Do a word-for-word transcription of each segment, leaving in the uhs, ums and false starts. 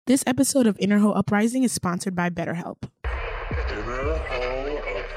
This episode of Inner Hoe Uprising is sponsored by BetterHelp. Inner Hoe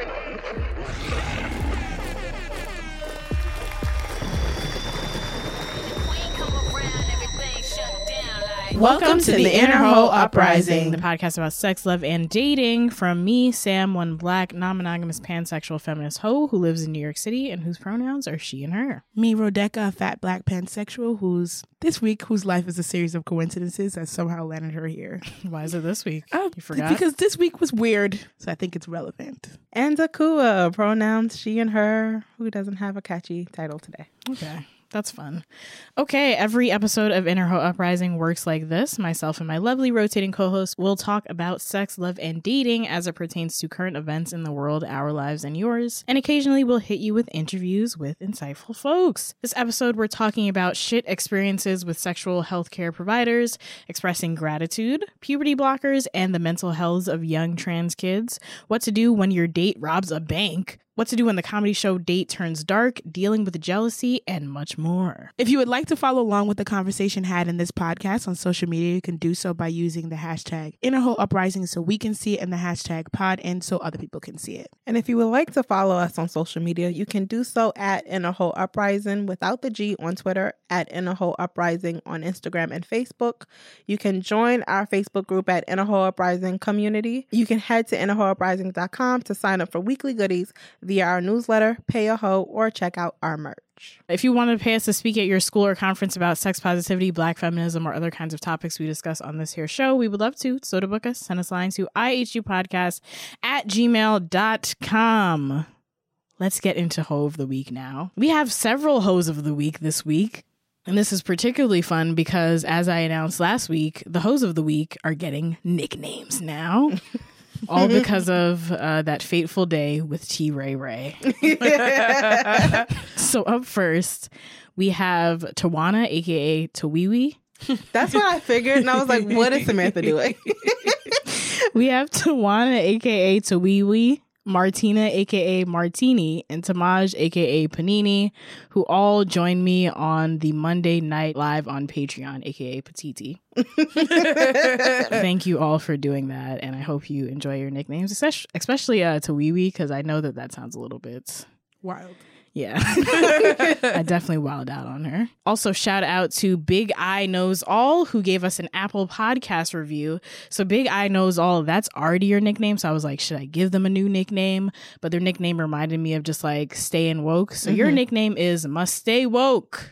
Welcome to the Inner Hoe Uprising, the podcast about sex, love, and dating from me, Sam, one black, non-monogamous, pansexual, feminist hoe who lives in New York City and whose pronouns are she and her. Me, Rodeka, a fat black pansexual who's this week, whose life is a series of coincidences that somehow landed her here. Why is it this week? Uh, you forgot? Because this week was weird, so I think it's relevant. And Akua, pronouns she and her, who doesn't have a catchy title today. Okay. That's fun. Okay, every episode of Inner Hoe Uprising works like this. Myself and my lovely rotating co-host will talk about sex, love, and dating as it pertains to current events in the world, our lives, and yours. And occasionally we'll hit you with interviews with insightful folks. This episode, we're talking about shit experiences with sexual healthcare providers, expressing gratitude, puberty blockers, and the mental health of young trans kids, what to do when your date robs a bank, what to do when the comedy show date turns dark, dealing with jealousy, and much more. If you would like to follow along with the conversation had in this podcast on social media, you can do so by using the hashtag Inner Hoe Uprising so we can see it, and the hashtag pod and so other people can see it. And if you would like to follow us on social media, you can do so at Inner Hoe Uprising without the G on Twitter, at Inner Hoe Uprising on Instagram and Facebook. You can join our Facebook group at Inner Hoe Uprising Community. You can head to inner hoe uprising dot com to sign up for weekly goodies via our newsletter, Pay a Hoe, or check out our merch. If you want to pay us to speak at your school or conference about sex positivity, black feminism, or other kinds of topics we discuss on this here show, we would love to. So to book us, send us a line to I H U podcast at gmail dot com. Let's get into Hoe of the Week now. We have several Hoes of the Week this week. And this is particularly fun because, as I announced last week, the Hoes of the Week are getting nicknames now. All because of uh, that fateful day with T. Ray Ray. So up first, we have Tawana, a k a. Tawiwi. That's what I figured, and I was like, what is Samantha doing? We have Tawana, a k a. Tawiwi, Martina, a k a. Martini, and Tamaj, a k a. Panini, who all joined me on the Monday Night Live on Patreon, a k a. Patiti. Thank you all for doing that, and I hope you enjoy your nicknames, especially, especially uh, Tawiwi, because I know that that sounds a little bit Wild. Yeah. I definitely wilded out on her. Also, shout out to Big Eye Knows All, who gave us an Apple Podcast review. So Big Eye Knows All, that's already your nickname. So I was like, should I give them a new nickname? But their nickname reminded me of just like staying woke. So mm-hmm. Your nickname is Must Stay Woke.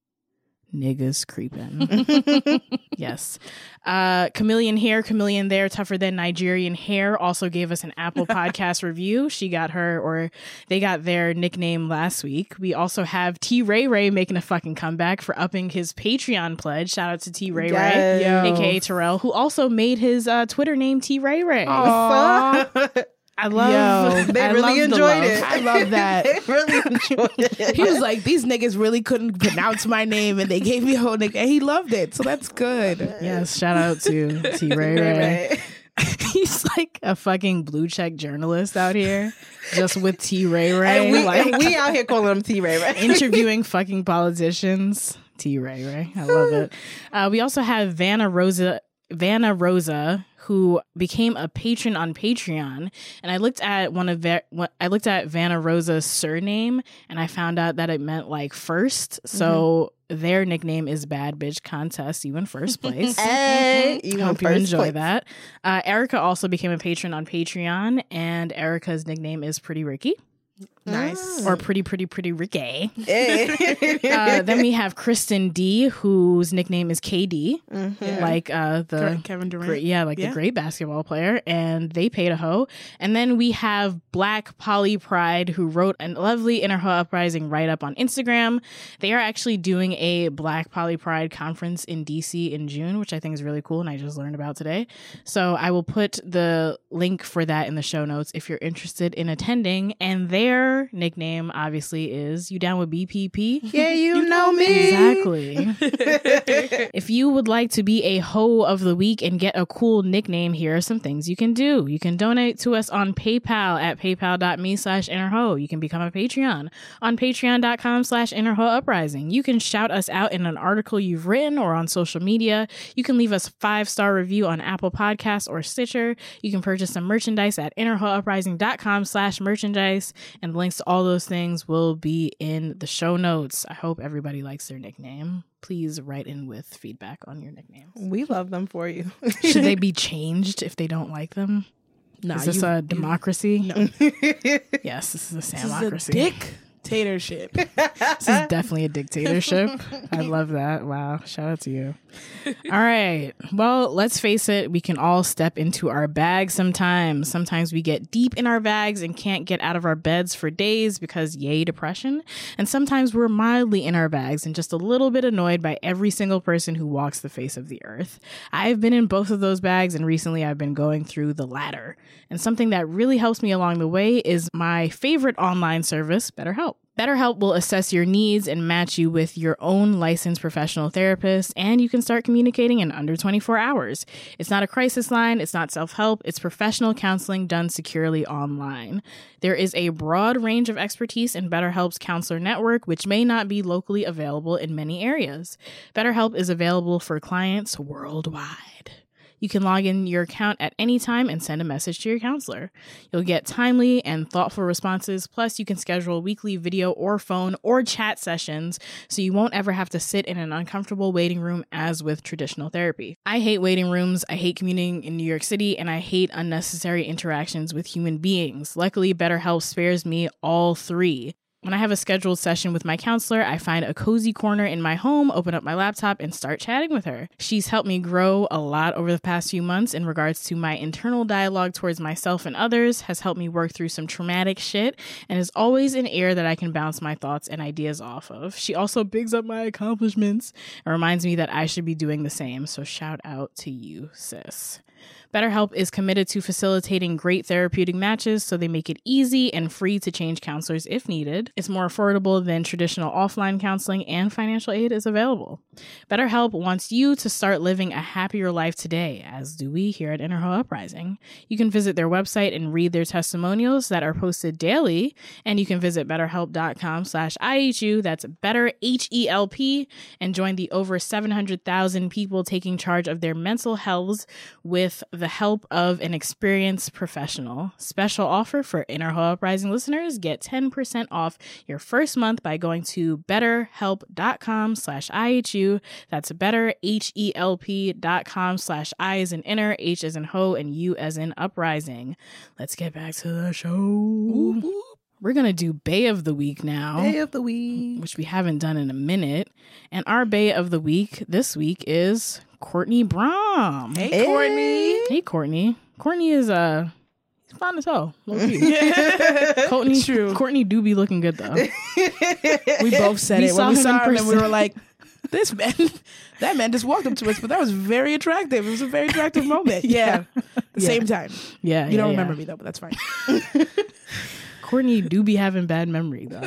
Niggas creeping. Yes. Uh, Chameleon Hair, Chameleon There, Tougher Than Nigerian Hair also gave us an Apple Podcast review. She got her, or they got their nickname last week. We also have T. Ray Ray making a fucking comeback for upping his Patreon pledge. Shout out to T. Ray yes. Ray, a k a. Terrell, who also made his uh, Twitter name T. Ray Ray. Aww. I love Yo, they I really love the enjoyed love. it. I love that. They really enjoyed it. He was like, these niggas really couldn't pronounce my name, and they gave me a whole nickname. He loved it, so that's good. Yes, shout out to T. Ray Ray. He's like a fucking blue check journalist out here, just with T. Ray Ray. And we, like, and we out here calling him T. Ray Ray. Interviewing fucking politicians. T. Ray Ray. I love it. Uh, we also have Vanna Rosa, Vanna Rosa, who became a patron on Patreon, and I looked at one of Va- I looked at Vanna Rosa's surname, and I found out that it meant like first. So mm-hmm. Their nickname is Bad Bitch Contest. You in first place. Hey, you hope you first enjoy place. that. Uh, Erica also became a patron on Patreon, and Erica's nickname is Pretty Ricky. Nice. Or Pretty Pretty Pretty Ricky. Hey. uh, then we have Kristen D, whose nickname is K D, Mm-hmm. like uh, the Kevin Durant. great, yeah, like Yeah. the great basketball player, and they paid a hoe. And then we have Black Poly Pride, who wrote a lovely Inner Hoe Uprising write up on Instagram. They are actually doing a Black Poly Pride conference in D C in June, which I think is really cool, and I just learned about today. So I will put the link for that in the show notes if you're interested in attending. And their her nickname obviously is You Down with B P P? Yeah, you, know me. Exactly. If you would like to be a hoe of the week and get a cool nickname, here are some things you can do. You can donate to us on PayPal at paypal.me slash innerho. You can become a Patreon on patreon.com slash innerhouprising. You can shout us out in an article you've written or on social media. You can leave us a five-star review on Apple Podcasts or Stitcher. You can purchase some merchandise at innerhouprising.com slash merchandise. And links to all those things will be in the show notes. I hope everybody likes their nickname. Please write in with feedback on your nicknames. We love them for you. Should they be changed if they don't like them? Nah, is this you- a democracy? you- no. Yes, this is a This samocracy. is a dictatorship. This is definitely a dictatorship. I love that. Wow. Shout out to you. All right. Well, let's face it. We can all step into our bags sometimes. Sometimes we get deep in our bags and can't get out of our beds for days because yay, depression. And sometimes we're mildly in our bags and just a little bit annoyed by every single person who walks the face of the earth. I've been in both of those bags, and recently I've been going through the latter. And something that really helps me along the way is my favorite online service, BetterHelp. BetterHelp will assess your needs and match you with your own licensed professional therapist, and you can start communicating in under twenty-four hours. It's not a crisis line, it's not self-help, it's professional counseling done securely online. There is a broad range of expertise in BetterHelp's counselor network, which may not be locally available in many areas. BetterHelp is available for clients worldwide. You can log in your account at any time and send a message to your counselor. You'll get timely and thoughtful responses. Plus, you can schedule weekly video or phone or chat sessions so you won't ever have to sit in an uncomfortable waiting room as with traditional therapy. I hate waiting rooms. I hate commuting in New York City, and I hate unnecessary interactions with human beings. Luckily, BetterHelp spares me all three. When I have a scheduled session with my counselor, I find a cozy corner in my home, open up my laptop, and start chatting with her. She's helped me grow a lot over the past few months in regards to my internal dialogue towards myself and others, has helped me work through some traumatic shit, and is always an ear that I can bounce my thoughts and ideas off of. She also bigs up my accomplishments and reminds me that I should be doing the same, so shout out to you, sis. BetterHelp is committed to facilitating great therapeutic matches, so they make it easy and free to change counselors if needed. It's more affordable than traditional offline counseling, and financial aid is available. BetterHelp wants you to start living a happier life today, as do we here at Innerho Uprising. You can visit their website and read their testimonials that are posted daily, and you can visit betterhelp.com slash IHU, that's better H E L P, and join the over seven hundred thousand people taking charge of their mental health with the help of an experienced professional. Special offer for Innerho Uprising listeners: get ten percent off your first month by going to betterhelp.com slash IHU. That's better H E L P dot com slash I as in inner, H as in ho, and U as in uprising. Let's get back to the show. Whoop, whoop. We're gonna do Bae of the Week now. Day of the week. Which we haven't done in a minute. And our Bae of the Week this week is Courtney Braun. Hey, Hey. Courtney. Hey, Courtney. Courtney is uh he's fine as hell. Low-key. Courtney, True. Courtney do be looking good though. We both said We it saw when we him saw in him, and we person. were like, "This man, that man just walked up to us, but that was very attractive. It was a very attractive moment." Yeah, at the Yeah. same time. Yeah, You yeah, don't yeah. remember me though, but that's fine. Courtney do be having bad memory though.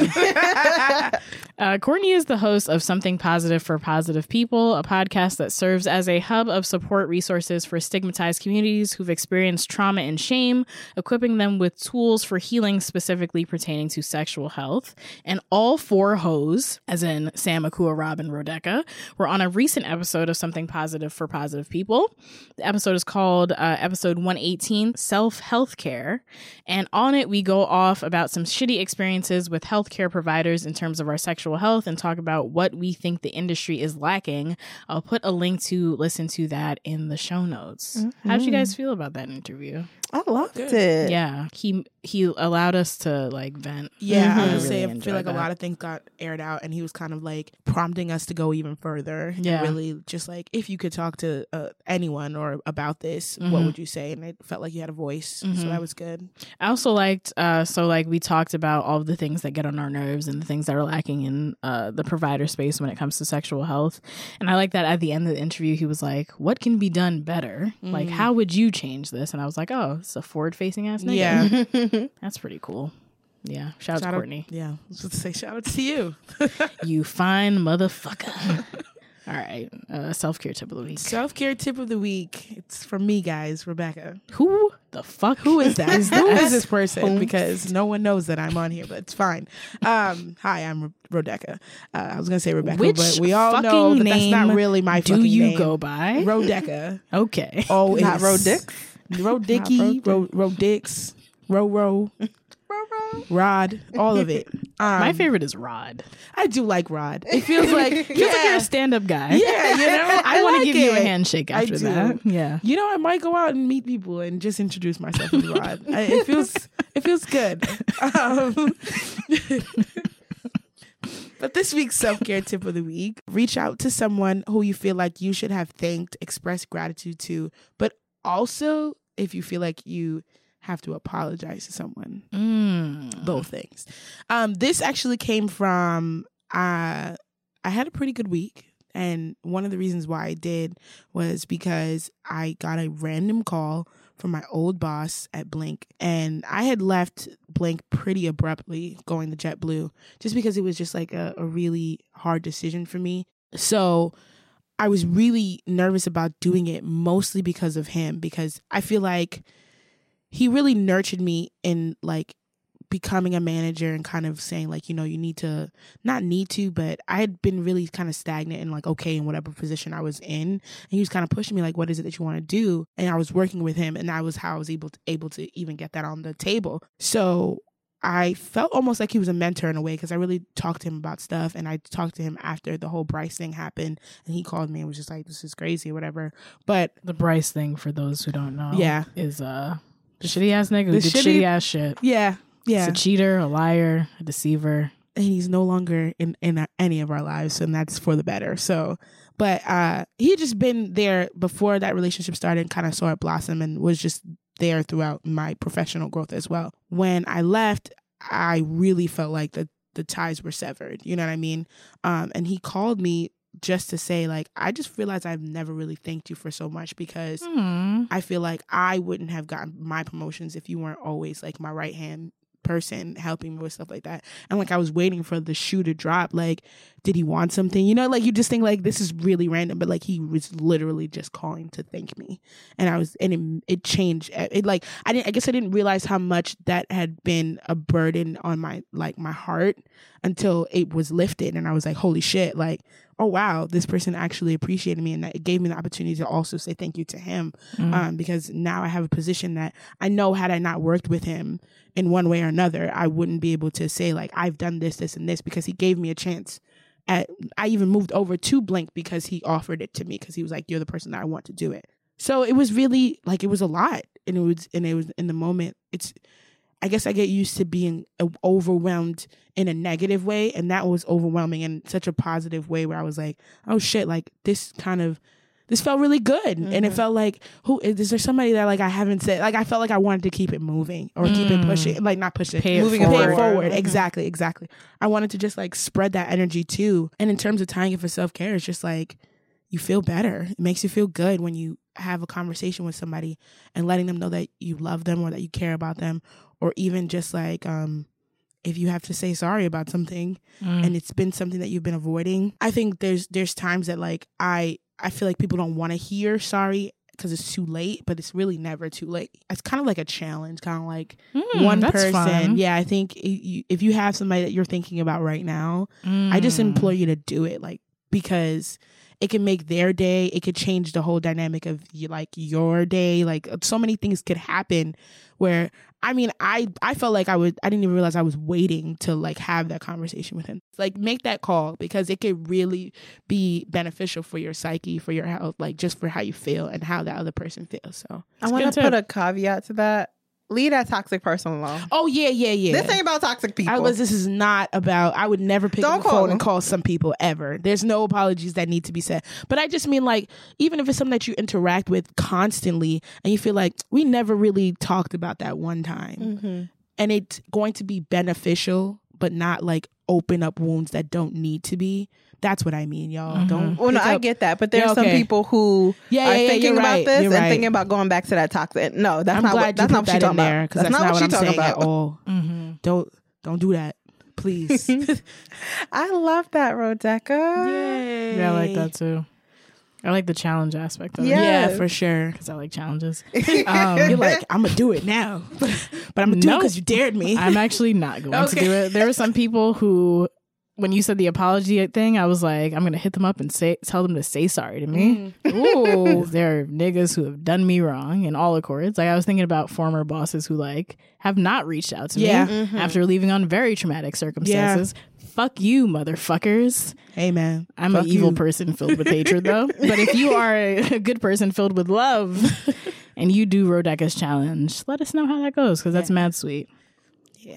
uh, Courtney is the host of Something Positive for Positive People, a podcast that serves as a hub of support resources for stigmatized communities who've experienced trauma and shame, equipping them with tools for healing specifically pertaining to sexual health. And all four hoes, as in Sam, Akua, Rob, and Rodeka, were on a recent episode of Something Positive for Positive People. The episode is called uh, episode one eighteen, Self Healthcare. And on it, we go off about some shitty experiences with healthcare providers in terms of our sexual health and talk about what we think the industry is lacking. I'll put a link to listen to that in the show notes. Mm-hmm. How'd you guys feel about that interview? I loved Good. it. Yeah, he he allowed us to like vent. Yeah, Mhm. I I would say really I feel enjoyed like that. a lot of things got aired out, and he was kind of like prompting us to go even further. Yeah. and really just like, if you could talk to uh, anyone or about this, Mhm. what would you say? And it felt like you had a voice, Mhm. so that was good. I also liked, uh, so like we talked about all of the things that get on our nerves and the things that are lacking in uh, the provider space when it comes to sexual health. And I like that at the end of the interview, he was like, what can be done better? Like, Mm. how would you change this? And I was like, oh, it's a forward facing ass nigga. Yeah. That's pretty cool. Yeah. Shout, out to Courtney. Out, yeah. I was going to say shout out to you. You fine motherfucker. All right. Uh, self-care tip of the week. Self-care tip of the week. It's from me, guys. Rebecca. Who the fuck? Who is that? Who is this person? Because no one knows that I'm on here, but it's fine. Um, hi, I'm Re- Rodecca. Uh, I was going to say Rebecca, Which but we all know that that's not really my do fucking you name. go by? Rodecca. Okay. Always. Not Rodix. Rodicky, Ro Rodix, Ro Ro. Rod, all of it. Um, My favorite is Rod. I do like Rod. It feels like Feels yeah. like you're a stand-up guy. Yeah, you know, I, I want to like give you a it. handshake I after do. that. Yeah. You know, I might go out and meet people and just introduce myself as Rod. I, it feels, it feels good. Um, but this week's self-care tip of the week: reach out to someone who you feel like you should have thanked, express gratitude to, but also if you feel like you have to apologize to someone. Mm. Both things. Um, this actually came from, uh, I had a pretty good week. And one of the reasons why I did was because I got a random call from my old boss at Blink. And I had left Blink pretty abruptly going to JetBlue just because it was just like a, a really hard decision for me. So I was really nervous about doing it mostly because of him, because I feel like he really nurtured me in like becoming a manager and kind of saying like, you know, you need to, not need to, but I had been really kind of stagnant and like, okay, in whatever position I was in. And he was kind of pushing me like, what is it that you want to do? And I was working with him, and that was how I was able to, able to even get that on the table. So I felt almost like he was a mentor in a way, because I really talked to him about stuff. And I talked to him after the whole Bryce thing happened, and he called me and was just like, this is crazy or whatever. But The Bryce thing, for those who don't know, Yeah. is uh, the shitty ass nigga who The did shitty- shitty ass shit. yeah, yeah. He's a cheater, a liar, a deceiver. And he's no longer in, in uh, any of our lives, and that's for the better. So, but uh, he had just been there before that relationship started and kind of saw it blossom and was just there throughout my professional growth as well. When I left, I really felt like the, the ties were severed. You know what I mean? Um, and he called me just to say, like, I just realized I've never really thanked you for so much, because Mm. I feel like I wouldn't have gotten my promotions if you weren't always like my right hand person helping me with stuff like that. And like I was waiting for the shoe to drop. Like, did he want something? You know, like you just think like this is really random, but like he was literally just calling to thank me. And I was, and it, it changed. It like I didn't. I guess I didn't realize how much that had been a burden on my like my heart until it was lifted, and I was like, holy shit! Like, oh wow, this person actually appreciated me, and it gave me the opportunity to also say thank you to him, Mm. um, because now I have a position that I know had I not worked with him in one way or another, I wouldn't be able to say like I've done this, this, and this, because he gave me a chance. At I even moved over to Blink because he offered it to me, because he was like, you're the person that I want to do it. So it was really like it was a lot, and it was and it was in the moment. It's I guess I get used to being overwhelmed in a negative way, and that was overwhelming in such a positive way where I was like, oh shit, like this kind of, this felt really good. Mm-hmm. And it felt like, who is there somebody that like I haven't said, like I felt like I wanted to keep it moving or mm. keep it pushing, like not pushing, Pay it moving forward. it forward. Mm-hmm. Exactly, exactly. I wanted to just like spread that energy too. And in terms of tying it for self-care, it's just like, you feel better. It makes you feel good when you have a conversation with somebody and letting them know that you love them or that you care about them, or even just like um, if you have to say sorry about something mm. and it's been something that you've been avoiding. I think there's there's times that like I I feel like people don't want to hear sorry because it's too late, but it's really never too late. It's kind of like a challenge, kind of like mm, one that's person. fun. Yeah, I think if you, if you have somebody that you're thinking about right now, Mm. I just implore you to do it, like because it can make their day. It could change the whole dynamic of like your day. Like so many things could happen where, I mean, I, I felt like I would, I didn't even realize I was waiting to like have that conversation with him. Like make that call, because it could really be beneficial for your psyche, for your health, like just for how you feel and how that other person feels. So I want to put a caveat to that. Leave that toxic person alone. Oh yeah, yeah, yeah. This ain't about toxic people. I was. This is not about. I would never pick Don't up the call phone them. and call some people ever. There's no apologies that need to be said. But I just mean like, even if it's something that you interact with constantly, and you feel like we never really talked about that one time, Mm-hmm. and it's going to be beneficial, but not like open up wounds that don't need to be. That's what I mean, y'all. Mhm. Don't. Well, no, pick I up- get that, but there's Yeah, some okay. people who Yeah, are yeah, yeah, thinking you're about right. this You're and right. thinking about going back to that toxic. No, that's I'm not glad what. you That's put not what that she's in talking there, about. because That's that's not not what what I'm she's talking saying about. at all. Mm-hmm. Don't Don't do that. Please. I love that, Rodeka. Yay. Yeah, I like that too. I like the challenge aspect of Yeah. it. Yeah, for sure. Because I like challenges. Um, You're like, I'm going to do it now. but I'm going to do it Nope. because you dared me. I'm actually not going to Okay. do it. There were some people who, when you said the apology thing, I was like, I'm going to hit them up and say tell them to say sorry to me. Ooh. There are niggas who have done me wrong in all accords. Like, I was thinking about former bosses who, like, have not reached out to Yeah. me Mm-hmm. after leaving on very traumatic circumstances. Fuck you, motherfuckers. Hey, man. I'm Fuck an evil you. person filled with hatred, though. But if you are a good person filled with love and you do Rodeka's challenge, let us know how that goes, because that's mad sweet. Yeah.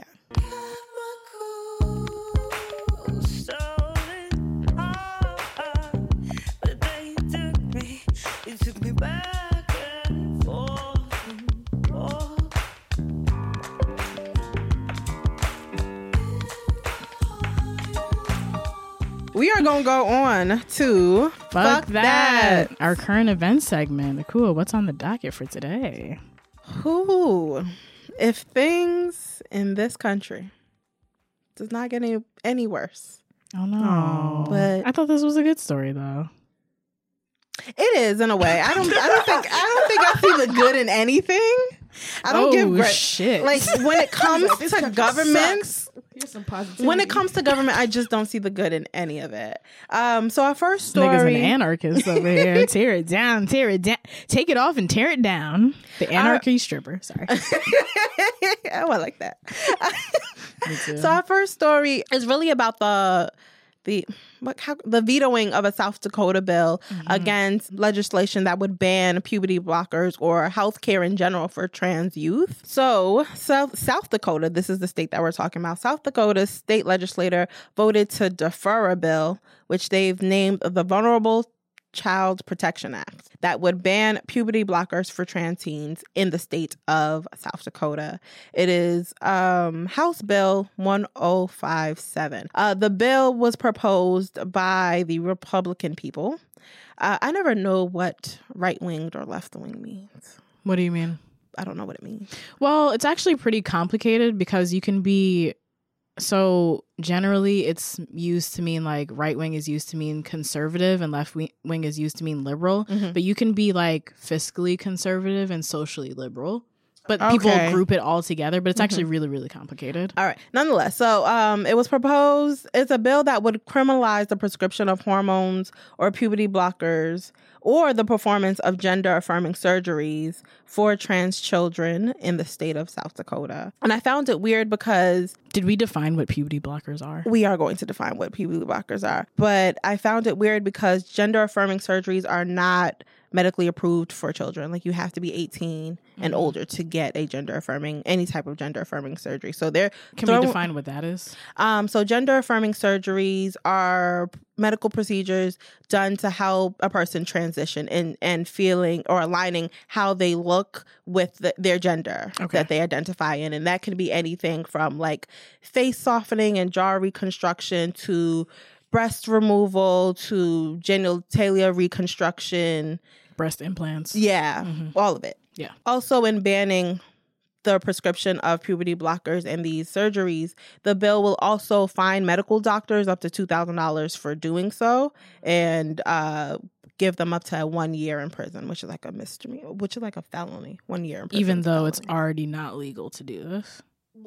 We are going to go on to Fuck, that. Our current event segment. Cool. What's on the docket for today? Who, if things in this country does not get any, any worse. Oh, no. But I thought this was a good story, though. It is in a way. I don't. I don't think. I don't think I see the good in anything. I don't oh, give gra- shit. like when it comes This to country government. sucks. Here's some positivity. When it comes to government, I just don't see the good in any of it. Um. So our first story. Niggas an anarchist over here. Tear it down. Tear it down. Take it off and tear it down. The anarchy stripper. Sorry. oh, I like that. Me too. So our first story is really about the the what how, the vetoing of a South Dakota bill Mm-hmm. against legislation that would ban puberty blockers or health care in general for trans youth. So South South Dakota, this is the state that we're talking about. South Dakota's state legislator voted to defer a bill which they've named the Vulnerable Child Protection Act that would ban puberty blockers for trans teens in the state of South Dakota. It is um, House Bill one oh five seven. Uh, the bill was proposed by the Republican people. Uh, I never know what right-winged or left-wing means. What do you mean? I don't know what it means. Well, it's actually pretty complicated because you can be... So generally it's used to mean like right wing is used to mean conservative and left wing is used to mean liberal. Mhm. But you can be like fiscally conservative and socially liberal. But people Okay. group it all together. But it's actually really, really complicated. All right. Nonetheless, so um, it was proposed. It's a bill that would criminalize the prescription of hormones or puberty blockers or the performance of gender-affirming surgeries for trans children in the state of South Dakota. And I found it weird because Did we define what puberty blockers are? we are going to define what puberty blockers are. But I found it weird because gender-affirming surgeries are not medically approved for children. Like you have to be eighteen and older to get a gender affirming, any type of gender affirming surgery. So they're Can throw- we define what that is? Um, so gender affirming surgeries are medical procedures done to help a person transition and, and feeling or aligning how they look with the, their gender Okay. that they identify in. And that can be anything from like face softening and jaw reconstruction to breast removal to genitalia reconstruction. Breast implants. Yeah, Mhm. all of it. Yeah. Also, in banning the prescription of puberty blockers and these surgeries, the bill will also fine medical doctors up to two thousand dollars for doing so and uh, give them up to one year in prison, which is like a misdemeanor, which is like a felony, one year in prison. Even is a though it's felony. already not legal to do this.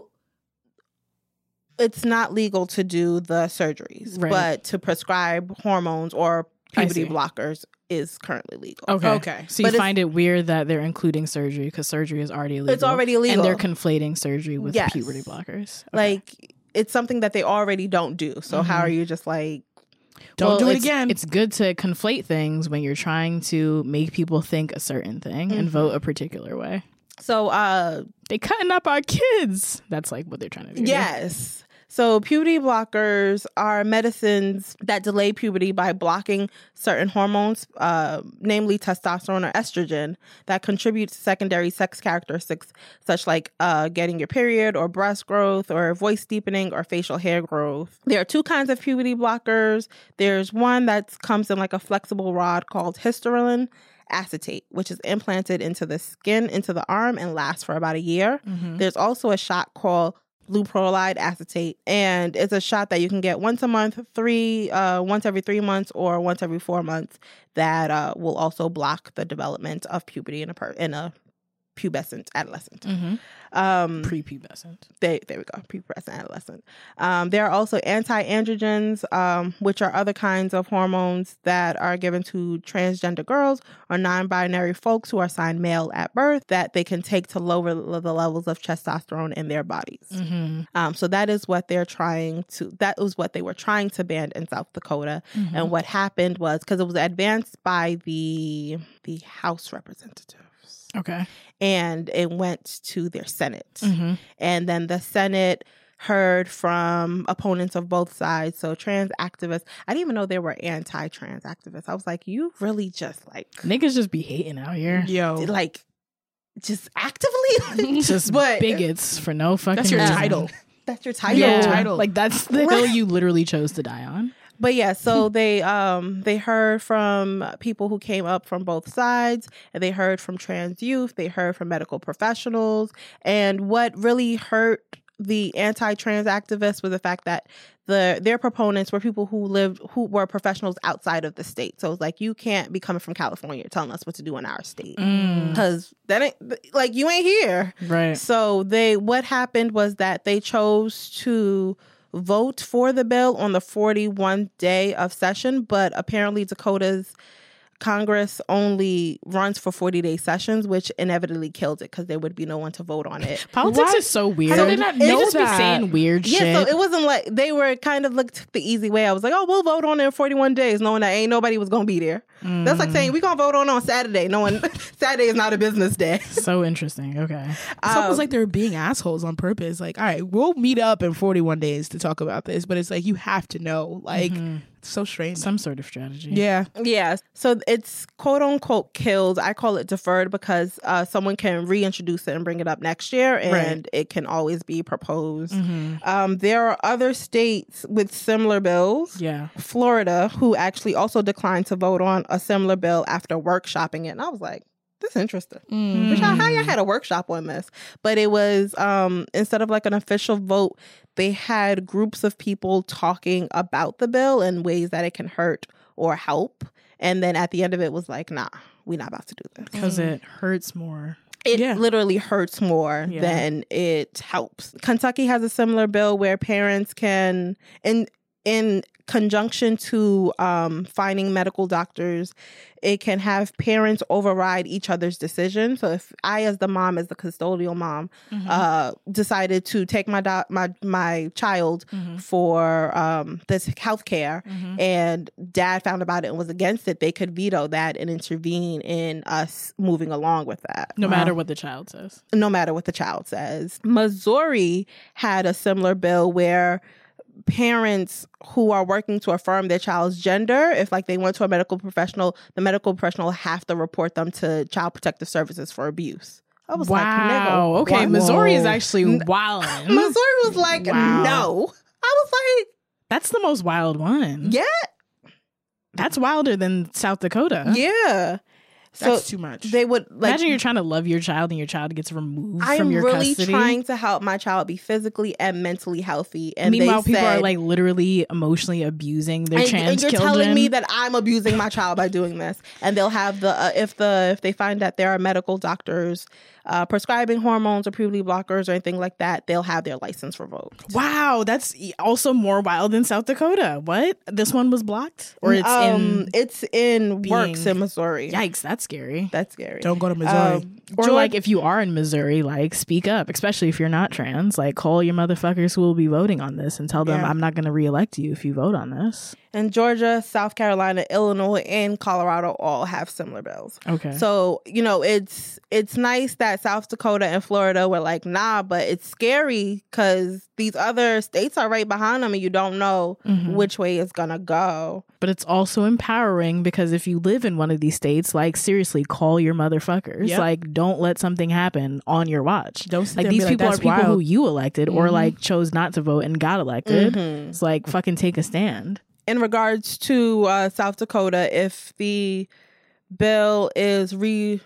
It's not legal to do the surgeries, Right. but to prescribe hormones or I puberty see. blockers is currently legal. Okay. Okay. So you But it's- find it weird that they're including surgery because surgery is already illegal. It's already illegal. And they're conflating surgery with Yes. puberty blockers. Okay. Like, it's something that they already don't do. So how Mhm. are you just like, Don't Well, do it it's- again. It's good to conflate things when you're trying to make people think a certain thing and Mhm. vote a particular way. so uh They cutting up our kids. That's like what they're trying to do. yes. So puberty blockers are medicines that delay puberty by blocking certain hormones, uh, namely testosterone or estrogen, that contribute to secondary sex characteristics such like uh, getting your period or breast growth or voice deepening or facial hair growth. There are two kinds of puberty blockers. There's one that comes in like a flexible rod called hysterine acetate, which is implanted into the skin, into the arm, and lasts for about a year. Mhm. There's also a shot called luprolide acetate, and it's a shot that you can get once a month, three uh, once every three months, or once every four months. That uh, will also block the development of puberty in a per- in a pubescent adolescent. Mm-hmm. Um, Prepubescent. They, there we go, prepubescent adolescent. Um, there are also anti-androgens, um, which are other kinds of hormones that are given to transgender girls or non-binary folks who are assigned male at birth that they can take to lower the levels of testosterone in their bodies. Mm-hmm. Um, so that is what they're trying to, that was what they were trying to ban in South Dakota. Mm-hmm. And what happened was, because it was advanced by the the House representatives. Okay. And it went to their Senate. Mm-hmm. And then the Senate heard from opponents of both sides. So trans activists, I didn't even know there were anti-trans activists. I was like, you really just like... Niggas just be hating out here. Yo. Like, just actively? Just But- bigots for no fucking That's your reason. title. That's your title. Yeah. title. Like, that's the hill you literally chose to die on. But yeah, so they um they heard from people who came up from both sides, and they heard from trans youth, they heard from medical professionals, and what really hurt the anti-trans activists was the fact that the their proponents were people who lived who were professionals outside of the state. So it's like, you can't be coming from California telling us what to do in our state, because that ain't like, you ain't here. Right. So they what happened was that they chose to vote for the bill on the forty-first day of session, but apparently Dakota's Congress only runs for forty-day sessions, which inevitably killed it because there would be no one to vote on it. Politics Why- is so weird. How did they not They know just be that? saying weird Yeah, shit. so it wasn't like they were kind of looked the easy way. I was like, oh, we'll vote on it in forty-one days, knowing that ain't nobody was going to be there. Mm. That's like saying we going to vote on it on Saturday, knowing Saturday is not a business day. So interesting. Okay. It's Um, almost like they're being assholes on purpose. Like, all right, we'll meet up in forty-one days to talk about this, but it's like, you have to know. Like, it's so strange. Some sort of strategy. yeah. Yeah, so it's quote unquote killed. I call it deferred because uh, someone can reintroduce it and bring it up next year, and Right. it can always be proposed. Mm-hmm. Um, there are other states with similar bills. Yeah. Florida, who actually also declined to vote on a similar bill after workshopping it. And I was like, this is interesting. Mm. Which, how how y'all had a workshop on this? But it was, um, instead of like an official vote, they had groups of people talking about the bill and ways that it can hurt or help. And then at the end of it was like, nah, we're not about to do this. Because it hurts more. It Yeah. literally hurts more Yeah. than it helps. Kentucky has a similar bill where parents can, in in conjunction to um, finding medical doctors, it can have parents override each other's decision. So if I, as the mom, as the custodial mom, Mm-hmm. uh, decided to take my do- my my child Mm-hmm. for um, this health care, and dad found about it and was against it, they could veto that and intervene in us moving along with that. No matter what the child says. No matter what the child says. Missouri had a similar bill where parents who are working to affirm their child's gender, if like they went to a medical professional, the medical professional have to report them to Child Protective Services for abuse. I was like, Wow. nigga, Okay. what? Missouri is actually wild. Missouri was like, Wow. no. I was That's the most wild one. like, yeah, That's wilder than South Dakota. yeah. So That's too much. they would like. Imagine you're trying to love your child and your child gets removed I'm from your really custody. trying to help my child be physically and mentally healthy, and Meanwhile, they people said, are like literally emotionally abusing their and, trans and you're children. telling me that I'm abusing my child by doing this, and they'll have the uh, if the if they find that there are medical doctors uh, prescribing hormones or puberty blockers or anything like that, they'll have their license revoked. Wow, that's e- also more wild than South Dakota. What? This one was blocked, or it's um, in? it's in works being- in Missouri. Yikes, that's scary. That's scary. Don't go to Missouri. Um, Or Georg- like if you are in Missouri, like speak up, especially if you're not trans. Like call your motherfuckers who will be voting on this and tell them Yeah. I'm not going to reelect you if you vote on this. and Georgia, South Carolina, Illinois, and Colorado all have similar bills. Okay. So, you know, it's it's nice that South Dakota and Florida were like, nah, but it's scary because these other states are right behind them and you don't know Mhm. which way it's going to go. But it's also empowering because if you live in one of these states, like seriously, call your motherfuckers. Yep. Like, don't let something happen on your watch. Don't sit Like there and these be like, people are "That's people who wild." you elected or Mhm. like chose not to vote and got elected. Mhm. It's like fucking take a stand. In regards to uh, South Dakota, if the bill is re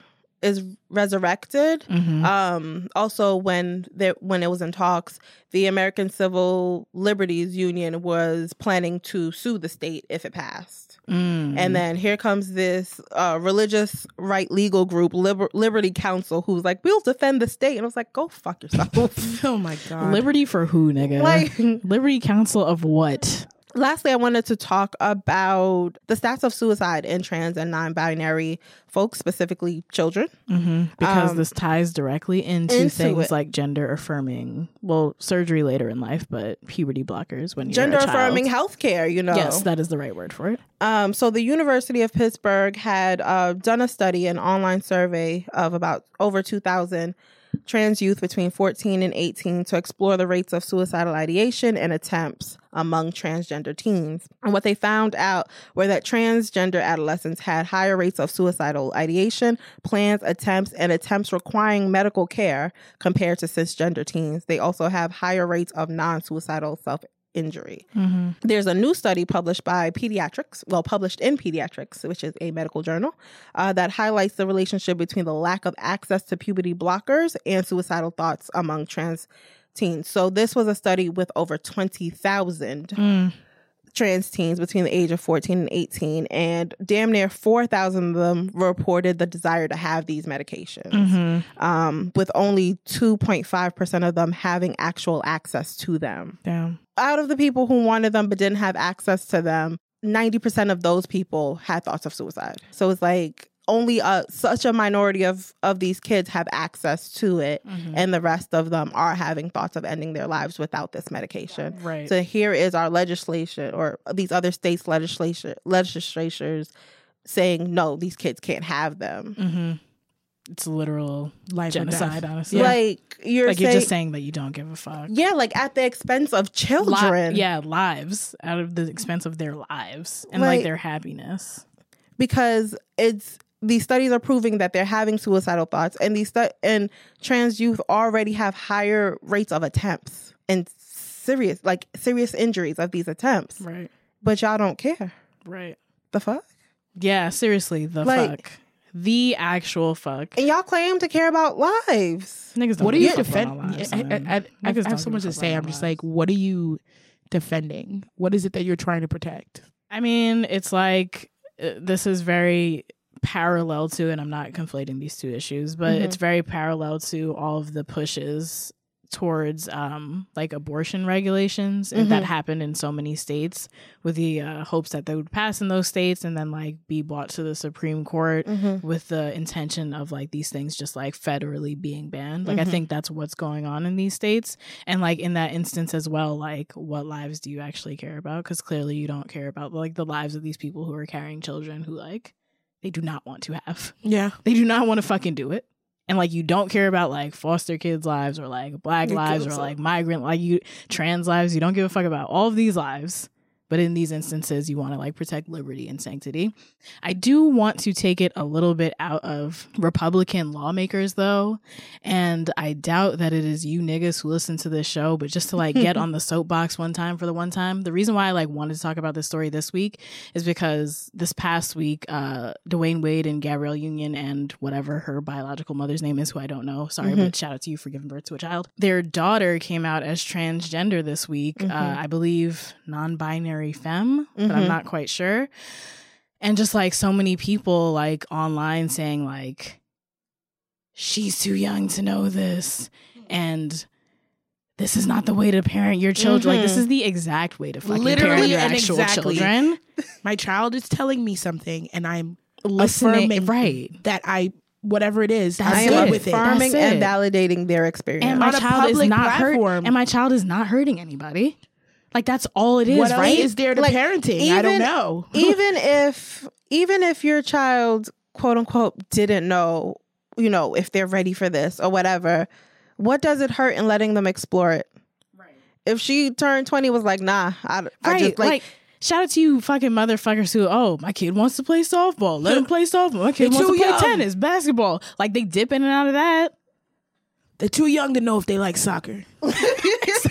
is resurrected. Mhm. Um, also, when there, when it was in talks, the American Civil Liberties Union was planning to sue the state if it passed. Mm. And then here comes this uh, religious right legal group, Liber- Liberty Council, who's like, we'll defend the state. And I was like, go fuck yourself. Oh my God. Liberty for who, nigga? Like- Liberty Council of what? Lastly, I wanted to talk about the stats of suicide in trans and non-binary folks, specifically children. Mm-hmm. Because Um, this ties directly into, into things it. like gender affirming, well, surgery later in life, but puberty blockers when you're Gender a child. affirming healthcare, you know. Yes, that is the right word for it. Um, so the University of Pittsburgh had uh, done a study, an online survey of about over two thousand trans youth between fourteen and eighteen to explore the rates of suicidal ideation and attempts among transgender teens. And what they found out were that transgender adolescents had higher rates of suicidal ideation, plans, attempts, and attempts requiring medical care compared to cisgender teens. They also have higher rates of non-suicidal self injury. Mm-hmm. There's a new study published by Pediatrics, well, published in Pediatrics, which is a medical journal, uh, that highlights the relationship between the lack of access to puberty blockers and suicidal thoughts among trans teens. So this was a study with over twenty thousand Mm. trans teens between the age of fourteen and eighteen, and damn near four thousand of them reported the desire to have these medications, Mm-hmm. um, with only two point five percent of them having actual access to them. Damn. Out of the people who wanted them but didn't have access to them, ninety percent of those people had thoughts of suicide. So it's like only uh, such a minority of, of these kids have access to it, Mhm. and the rest of them are having thoughts of ending their lives without this medication. Right. So here is our legislation, or these other states' legislation legislatures saying, no, these kids can't have them. Mm-hmm. It's literal Life or genocide, death. honestly. Yeah. Like you're like saying, you're just saying that you don't give a fuck. yeah, like at the expense of Li- children. yeah, lives out of the expense of their lives and like, Like- their happiness. Because it's these studies are proving that they're having suicidal thoughts, and these stu- and trans youth already have higher rates of attempts and serious like serious injuries of these attempts. Right. But y'all don't care. Right. The fuck? Yeah, seriously, the Like- fuck. The actual fuck. And y'all claim to care about lives. Niggas don't What are give you a fuck about defending? our lives, I, I, man. I, I, I Niggas don't have so give much a to fuck say. about I'm our just lives. like, what are you defending? What is it that you're trying to protect? I mean, it's like uh, this is very parallel to, and I'm not conflating these two issues, but Mhm. it's very parallel to all of the pushes towards um like abortion regulations and that Mhm. happened in so many states with the uh, hopes that they would pass in those states and then like be brought to the Supreme Court Mm-hmm. with the intention of like these things just like federally being banned. Like I Mhm. think that's what's going on in these states. And like in that instance as well, like what lives do you actually care about? Because clearly you don't care about like the lives of these people who are carrying children who like they do not want to have. Yeah. They do not want to fucking do it. And like you don't care about like foster kids' lives or like black It lives or kills like migrant like you trans lives. You don't give a fuck about all of these lives. But in these instances, you want to like protect liberty and sanctity. I do want to take it a little bit out of Republican lawmakers, though. And I doubt that it is you niggas who listen to this show, but just to like get on the soapbox one time for the one time. The reason why I like wanted to talk about this story this week is because this past week, uh, Dwayne Wade and Gabrielle Union and whatever her biological mother's name is, who I don't know. Sorry, Mhm. but shout out to you for giving birth to a child. Their daughter came out as transgender this week. Mhm. Uh, I believe non-binary femme, but I'm Mhm. not quite sure. And just like so many people like online saying like, she's too young to know this. And this is not the way to parent your children. Like this Mhm. is the exact way to fucking Literally parent your and actual exactly. children. My child is telling me something, and I'm Listening, affirming right. that I, whatever it is, That's I I am good it. with it. affirming That's and it. validating their experience. And my On a child is public not hurt. platform. And my child is not hurting anybody. Like that's all it is, What else right? is there to Like, parenting? I don't even- know. even if even if your child quote unquote didn't know, you know, if they're ready for this or whatever, what does it hurt in letting them explore it? Right. If she turned twenty, was like, nah, I, I Right, just like, like, shout out to you fucking motherfuckers who, oh, my kid wants to play softball. Let him play softball. My kid They're wants to too play young. tennis, basketball. Like they dip in and out of that. They're too young to know if they like soccer.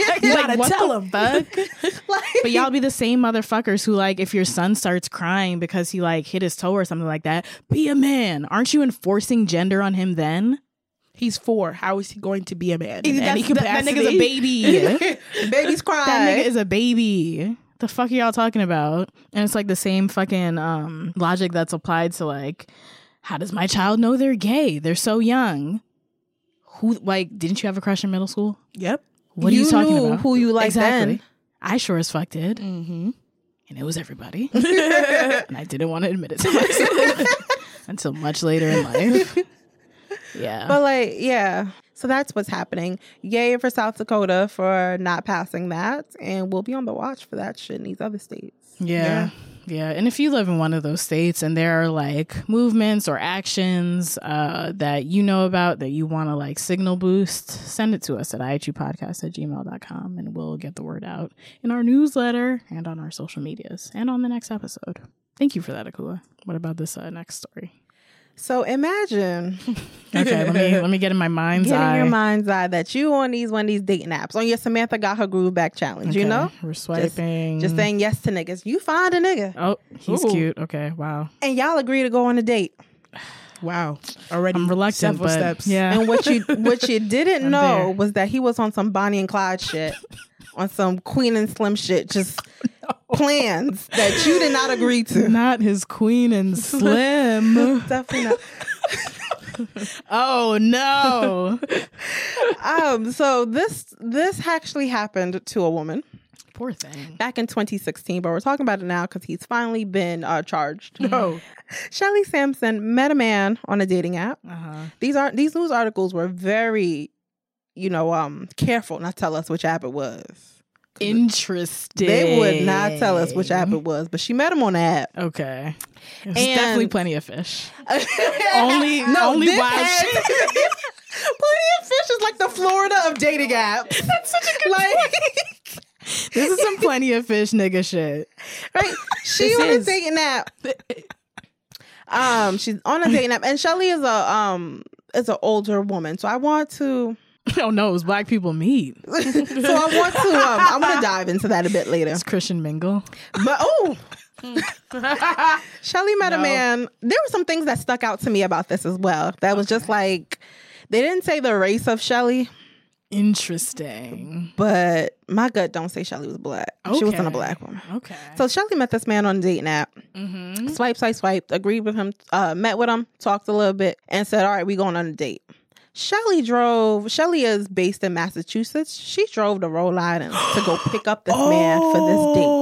You Like, gotta what tell the him. fuck? But y'all be the same motherfuckers who, like, if your son starts crying because he like hit his toe or something like that, be a man. Aren't you enforcing gender on him then? He's four. How is he going to be a man? In That's- any that, that capacity? nigga's a baby. Babies cry. That nigga is a baby. The fuck are y'all talking about? And it's like the same fucking um, logic that's applied to like, how does my child know they're gay? They're so young. Who like? Didn't you have a crush in middle school? Yep. What are you, You talking knew about? who you liked exactly. then. I sure as fuck did, Mm-hmm. and it was everybody. And I didn't want to admit it to myself until much later in life. Yeah. But like, yeah. So that's what's happening. Yay for South Dakota for not passing that. And we'll be on the watch for that shit in these other states. Yeah. Yeah. And if you live in one of those states and there are like movements or actions uh, that you know about that you want to like signal boost, send it to us at I H U podcast at gmail dot com and we'll get the word out in our newsletter and on our social medias and on the next episode. Thank you for that, Akua. What about this uh, next story? So imagine Okay, let me let me get in my mind's getting eye. your mind's eye that you on these one of these dating apps on your Samantha got her groove back challenge. You Okay, know, we're swiping. just saying yes to niggas. You find a nigga Oh, he's Ooh. cute. Okay, wow. and y'all agree to go on a date. Wow. Already I'm reluctant, several but steps. yeah. And what you what you didn't I'm know there. was that he was on some Bonnie and Clyde shit, on some Queen and Slim shit, just plans that you did not agree to. Not his queen and slim. Definitely not. Oh no. Um, so this this actually happened to a woman Poor thing. back in twenty sixteen, but we're talking about it now because he's finally been uh, charged. No. Shelly Sampson met a man on a dating app. Uh-huh. These are these news articles were very, you know, um, careful not to tell us which app it was. Interesting. They would not tell us which app it was, but she met him on the app. Okay. There's And- definitely plenty of fish. Only only this wild has- shit. Plenty of Fish is like the Florida of dating apps. That's such a good like, This is some plenty of fish nigga shit. right? She This on a is. dating app. Um, she's on a dating app, and Shelly is a um is an older woman. So I want to, Oh no, it was black people meet. so I want to, um, I'm gonna dive into that a bit later. It's Christian Mingle. But oh, Shelly met a No. man. There were some things that stuck out to me about this as well. That was just like they didn't say the race of Shelly, Interesting. but my gut don't say Shelly was black. She wasn't a Okay. black woman. Okay. So Shelly met this man on a dating app. mm-hmm. Swipe, swipe, swipe. Agreed with him. Uh, met with him. Talked a little bit, and said, "All right, we going on a date." Shelly drove. Shelly is based in Massachusetts. She drove to Rhode Island to go pick up this man for this date.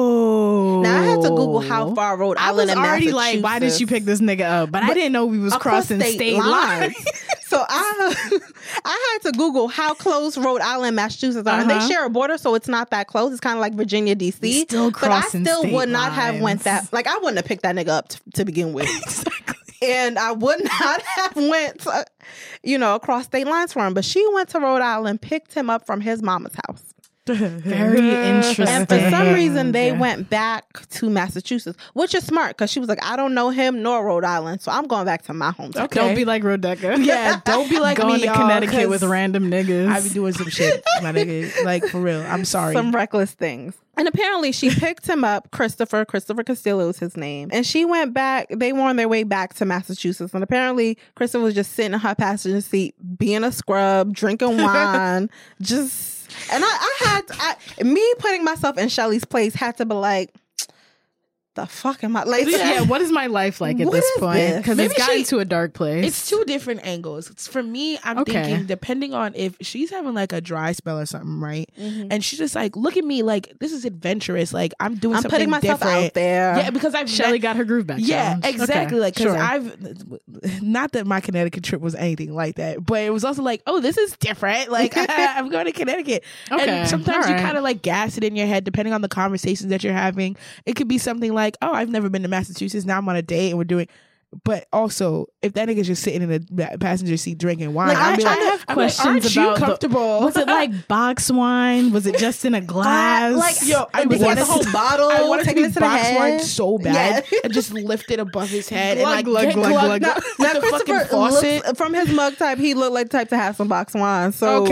Oh. Now I had to Google how far Rhode I Island was and already like, why did she pick this nigga up? But, I But didn't know we was across crossing state, lines. so I, I had to Google how close Rhode Island, Massachusetts are, and they Uh-huh. share a border, so it's not that close. It's kind of like Virginia, D C. We still but I crossing still state would not have went lines. that. Like I wouldn't have picked that nigga up t- to begin with. Exactly. And I would not have went, uh, you know, across state lines for him. But she went to Rhode Island, picked him up from his mama's house. Very interesting. And for some reason, they went back to Massachusetts, which is smart because she was like, I don't know him nor Rhode Island, so I'm going back to my hometown. Okay. Don't be like Rodeka. Yeah, don't be like Going me, to y'all, Connecticut 'cause with random niggas. I be doing some shit, my nigga. Like, for real. I'm sorry. Some reckless things. And apparently she picked him up, Christopher, Christopher Castillo is his name. And she went back, they were on their way back to Massachusetts. And apparently Christopher was just sitting in her passenger seat, being a scrub, drinking wine, just, and I, I had, to, I, me putting myself in Shelly's place had to be like, the fuck am I, like, yeah, what is my life like at What this is point? this? Because Maybe it's gotten she- to a dark place. It's two different angles. It's, for me, I'm Okay. thinking, depending on if she's having like a dry spell or something, right? Mhm. And she's just like, look at me, like, this is adventurous. Like, I'm doing I'm something putting myself different. out there. Yeah, because I've Shelly met- got her groove back. Yeah, challenge. exactly. Okay, Like, because sure. I've not that my Connecticut trip was anything like that, but it was also like, oh, this is different. Like, I'm going to Connecticut. Okay, And sometimes all you right. kind of like gas it in your head, depending on the conversations that you're having. It could be something like, oh, I've never been to Massachusetts. Now I'm on a date and we're doing. But also, if that nigga's just sitting in the passenger seat drinking wine, Like, I'll I, be I like, have I'm questions like, aren't about you the- comfortable? was it like box wine? Was it just in a glass? like, Yo, I Did he want get the us- whole bottle, I wanted to taking be it to the box head? wine so bad Yeah. and just lift it above his head Glug, and like glug, get glug, glug, glug. now, Now- with the fucking faucet. looks, from his mug type, he looked like the type to have some box wine. So Okay.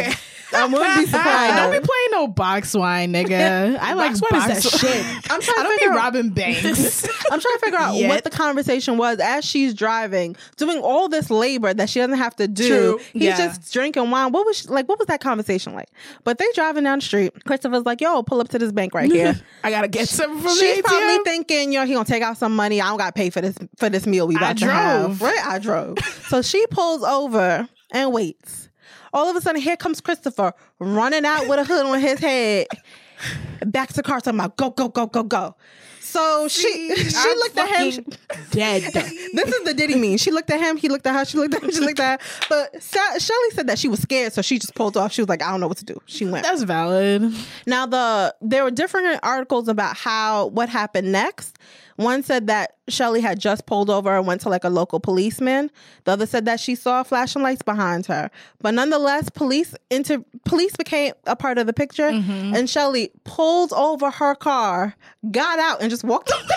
I wouldn't be surprised. Don't be playing no box wine, nigga. I like Box box wine is that wine. shit. I'm trying I to don't be figure out. robbing banks. I'm trying to figure out Yet. what the conversation was as she's driving, doing all this labor that she doesn't have to do. True. He's Yeah. just drinking wine. What was she, like? What was that conversation like? But they driving down the street. Christopher's like, "Yo, pull up to this bank right here." I gotta get something from She's the probably A T M. thinking, "Yo, he gonna take out some money. I don't gotta pay for this for this meal we I about to have." drove. Right? I drove. So she pulls over and waits. All of a sudden, here comes Christopher running out with a hood on his head. Back to the car, talking about go, go, go, go, go. So she she I'm looked at him. fucking dead. This is the Diddy meme. She looked at him. He looked at her. She looked at him. She looked at her. But Sa- Shelly said that she was scared, so she just pulled off. She was like, "I don't know what to do." She went. That's valid. Now the there were different articles about how what happened next. One said that Shelly had just pulled over and went to like a local policeman. The other said that she saw flashing lights behind her. But nonetheless, police inter- police became a part of the picture. Mm-hmm. And Shelly pulled over her car, got out, and just walked away.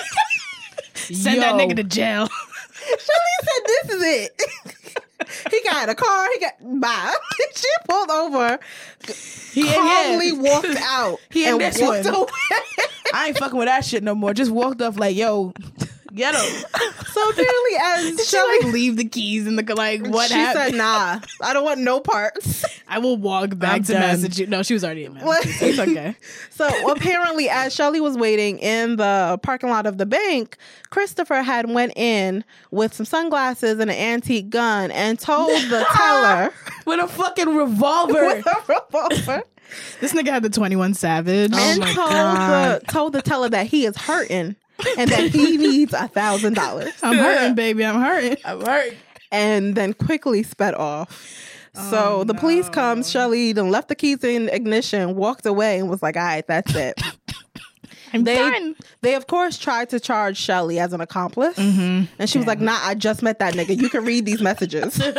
Send that Yo. nigga to jail. Shelly said, "This is it." He got a car. He got bye. She pulled over, He in calmly here. walked out, He in and this walked one. away. I ain't fucking with that shit no more. Just walked off like, yo, get him. So apparently, as Did she Shelly, like leave the keys in the like what she happened? said, "Nah, I don't want no parts." I will walk back I'm to done. Massachusetts. No, she was already in Massachusetts. It's okay. So apparently, as Shelly was waiting in the parking lot of the bank, Christopher had went in with some sunglasses and an antique gun and told the teller With a fucking revolver. with a revolver This nigga had the twenty-one Savage. Oh and my told God. the told the teller that he is hurting and that he needs a thousand dollars, I'm hurting, baby. I'm hurting. I'm hurt. and then quickly sped off. So Oh, the police no. comes. Shelly then left the keys in ignition, walked away, and was like, "All right, that's it." I'm They, done. they of course tried to charge Shelly as an accomplice, Mm-hmm. and she was like, "Nah, I just met that nigga. You can read these messages." Open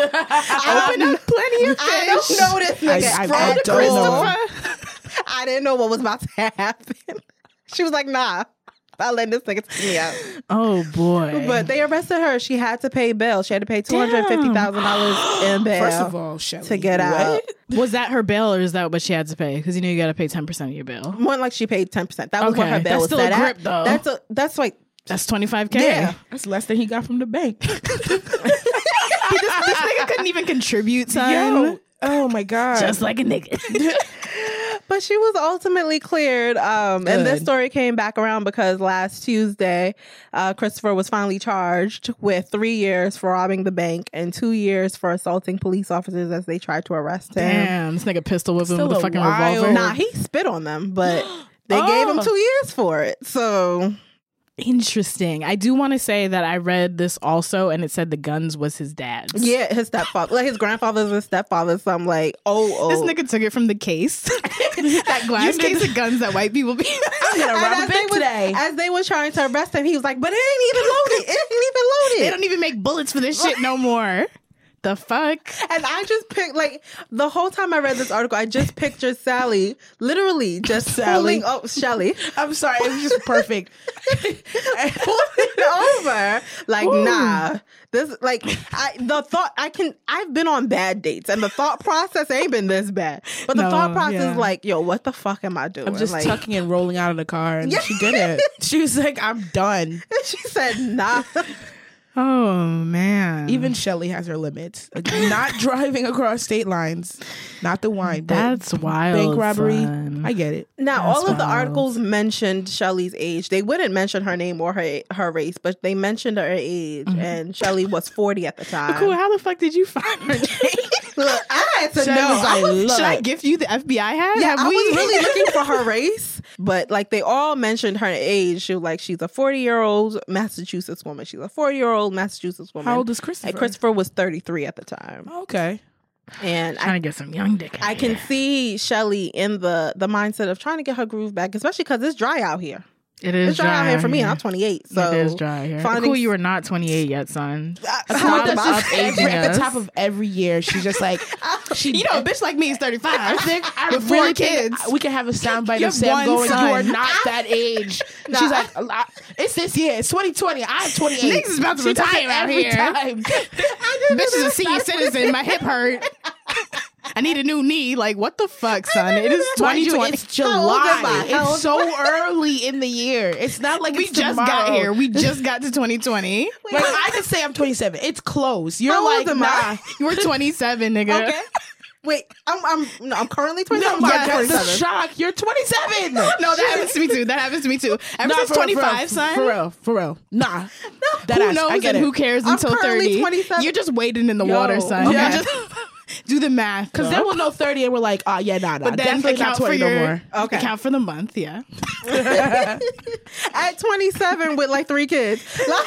up plenty of I don't fish. know this nigga. I- I- Fred I don't know. Christopher. I didn't know what was about to happen. She was like, "Nah, I'll let this nigga take me out." Oh boy. But they arrested her. She had to pay bail. She had to pay two hundred fifty thousand dollars in bail. First of all, Shelly, to get out. what? was that her bail or is that what she had to pay? Because you know you got to pay ten percent of your bill. More like she paid ten percent. That was what Okay, her bail that's was still set a grip, at. though. That's a that's like That's twenty-five K. yeah. That's less than he got from the bank. this, this nigga couldn't even contribute, son. Yo, oh my God. Just like a nigga. But she was ultimately cleared. Um, and this Good. story came back around because last Tuesday, uh, Christopher was finally charged with three years for robbing the bank and two years for assaulting police officers as they tried to arrest him. Damn, this nigga pistol whipping Still with a a fucking wild- revolver. Nah, he spit on them, but they gave him Oh. two years for it. So Interesting. I do want to say that I read this also, and it said the guns was his dad's. yeah, his stepfather, like his grandfather's his stepfather. So I'm like, oh, oh. This nigga took it from the case. That glass You case did- of guns that white people be. I'm gonna And rob a as they bank was- today. As they were trying to arrest him, he was like, but it ain't even loaded. It ain't even loaded. They don't even make bullets for this shit no more. The fuck? And I just picked, like, the whole time I read this article, I just pictured Sally, literally just Sally. pulling, oh, Shelly, I'm sorry, it was just perfect. pulling over. Like, Ooh. nah. This, like, I, the thought, I can, I've been on bad dates, and the thought process ain't been this bad. But the No, thought process yeah. is like, yo, what the fuck am I doing? I'm just like, tucking and rolling out of the car, and she did it. She was like, I'm done. she said, nah. Oh man. Even Shelly has her limits. Like, not driving across state lines, not the wine. but That's wild. Bank robbery. son. I get it. Now, That's all of the wild. articles mentioned Shelly's age. They wouldn't mention her name or her her race, but they mentioned her age, and Shelly was forty at the time. Cool. How the fuck did you find her? Look, I had to Shelly's know. like, I was, look. Should I gift you the F B I hat? yeah, Have I we? was really looking for her race, but like they all mentioned her age. She was like, she's a forty-year-old Massachusetts woman. She's a forty-year-old Massachusetts woman. How old is Christopher? And Christopher was thirty-three at the time, Okay. and I Trying to get some young dick. I out can here. see Shelly in the the mindset of trying to get her groove back, especially because it's dry out here. It is It's dry, out here for me, and I'm twenty-eight. So it is dry here. finding- Cool, you are not twenty-eight yet, son. I- How how does about- this every, at us. the top of every year, she's just like, she, You know, a bitch like me is thirty-five. I think I with really four kids. Can, we can have a soundbite You of have Sam one going, son. you are not that age. Nah. She's like, "A lot- it's this year. It's twenty twenty. I'm twenty-eight. Niggas is about to She does retire it out every here. time. Bitch is a senior citizen. My hip hurt. I need a new knee. Like, what the fuck, son? It is Mind twenty you, twenty. it's How old am I? July. How old It's so early in the year. It's not like We it's just got tomorrow. here. We just got to twenty twenty. Like, I can say I'm twenty-seven. It's close. You're How old like, am nah. I? You're twenty-seven, nigga. Okay. Wait, I'm I'm no, I'm currently No, twenty-seven. my Yeah, God, the twenty-seven. shock. You're twenty-seven. No, that happens to me too. That happens to me too. Ever Nah, since for real, for real, twenty-five, son. For real, for real. Nah. That Who ass, knows I get and it. who cares I'm until currently thirty? twenty-seven. You're just wading in the Yo, water, son. okay. Yeah, just do the math. Because though. then we'll know thirty and we're like, oh, yeah, nah, nah. But then Definitely account not for twenty your no more. Okay. account for the month. Yeah. At twenty-seven with like three kids. Like,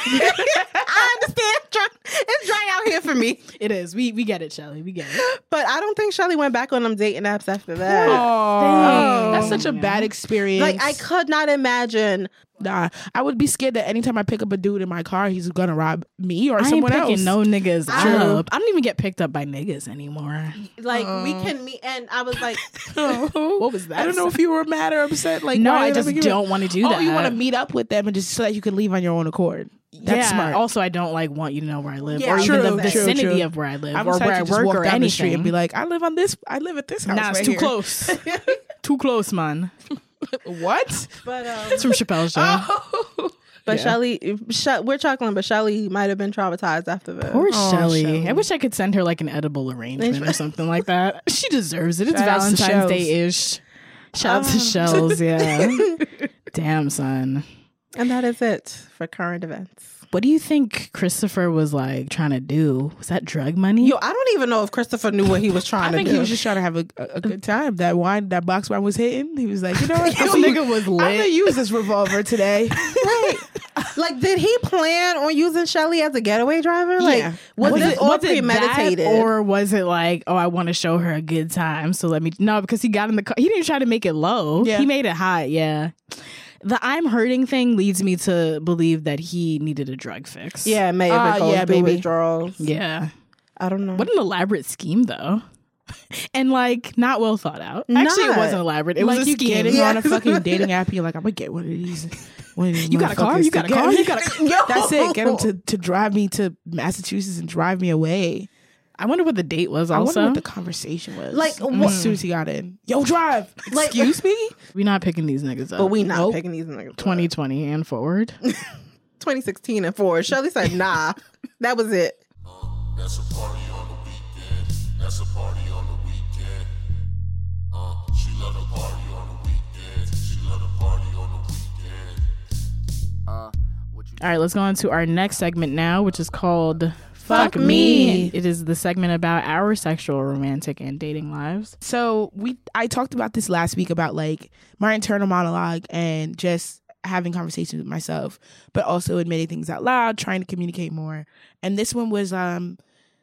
I understand. Dry- It's dry out here for me. It is. We we get it, Shelly. We get it. But I don't think Shelly went back on them dating apps after that. Oh, that's such a Dang. bad experience. Like, I could not imagine. Nah, I would be scared that anytime I pick up a dude in my car, he's gonna rob me or I ain't someone picking else. no niggas True. up. I don't even get picked up by niggas anymore. Like, we can meet. And I was like, What was that? I don't know if you were mad or upset. Like, No, why I did just pick you don't up? want to do Oh, that. you want to meet up with them and just so that you can leave on your own accord. That's yeah. smart. Also, I don't like want you to know where I live, Yeah, or true, even the true, vicinity true. of where I live, I'm or excited where I to just work, walk or down the street anything. and be like, I live on this. I live at this house. Nah, it's right too here. close. Too close, man. What? but um, It's from Chappelle's show. Oh. but Yeah. Shelly, She- we're chuckling, but Shelly might have been traumatized after this. Poor Oh, Shelly. Shelly. I wish I could send her like an edible arrangement or something like that. She deserves it. It's Shout outs to Valentine's Shells. Day ish. Shout out to Oh. Shells, yeah. Damn, son. And that is it for current events. What do you think Christopher was like trying to do? Was that drug money? Yo, I don't even know if Christopher knew what he was trying I to think do. he was just trying to have a, a, a good time. That wine, that box wine was hitting. He was like, you know what? This I'm gonna- nigga was I'm gonna lit. use this revolver today. Right. Like, did he plan on using Shelly as a getaway driver? Like, Yeah. was, Was this it, all was it premeditated? that, or was it like, oh, I want to show her a good time, so let me? No, because he got in the car. He didn't try to make it low. Yeah. He made it high. Yeah. The I'm hurting thing leads me to believe that he needed a drug fix. yeah, it may have Uh, been going yeah, through baby. withdrawals. Yeah. I don't know. What an elaborate scheme, though. And like, not well thought out. Actually, it Not. wasn't elaborate. It like was a you scheme. getting Yeah. on a fucking dating app. You're like, I'm gonna get one of these. One of these You got a car? motherfuckers You got to a car? get- You got a Yo. That's it. Get him to, to drive me to Massachusetts and drive me away. I wonder what the date was. I Also, wonder what the conversation was. Like, Mm. what- as soon as he got in, yo, drive. Like- Excuse me. we're not picking these niggas up. But we not Nope. picking these niggas. twenty twenty and forward. twenty sixteen and forward. Shelly said, nah. That was it. That's a party on the weekend. That's a party on the weekend. Uh, she love to party on the weekend. She love to party on the weekend. Uh, what you All right, let's go on to our next segment now, which is called Fuck Fuck Me. Me. It is the segment about our sexual, romantic, and dating lives. So we, I talked about this last week about like my internal monologue and just having conversations with myself, but also admitting things out loud, trying to communicate more. And this one was, um,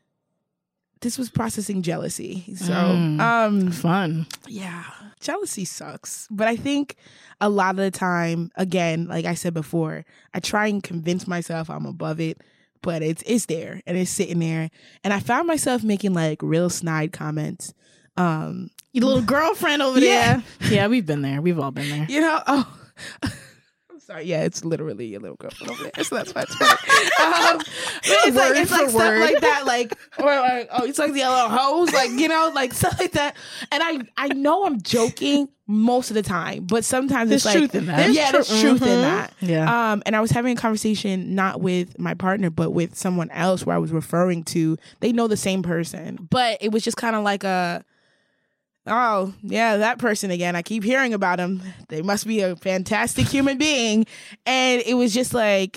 this was processing jealousy. So, Mm. um, Fun. yeah, jealousy sucks. But I think a lot of the time, again, like I said before, I try and convince myself I'm above it, but it's it's there and it's sitting there. And I found myself making like real snide comments. Um, Your little girlfriend over Yeah. there. Yeah, we've been there. We've all been there. you know, oh. I'm sorry. Yeah, it's literally your little girlfriend over there. So that's why it's funny. Um, but it's like Word it's like for stuff word. like that, like or like oh, it's like the little hoes, like you know, like stuff like that. And I I know I'm joking most of the time, but sometimes There's it's like truth in that. yeah, there's There's truth tru- in mhm. that. Yeah. Um, and I was having a conversation not with my partner, but with someone else where I was referring to. They know the same person, but it was just kind of like a. Oh, yeah, that person again. I keep hearing about him. They must be a fantastic human being. And it was just like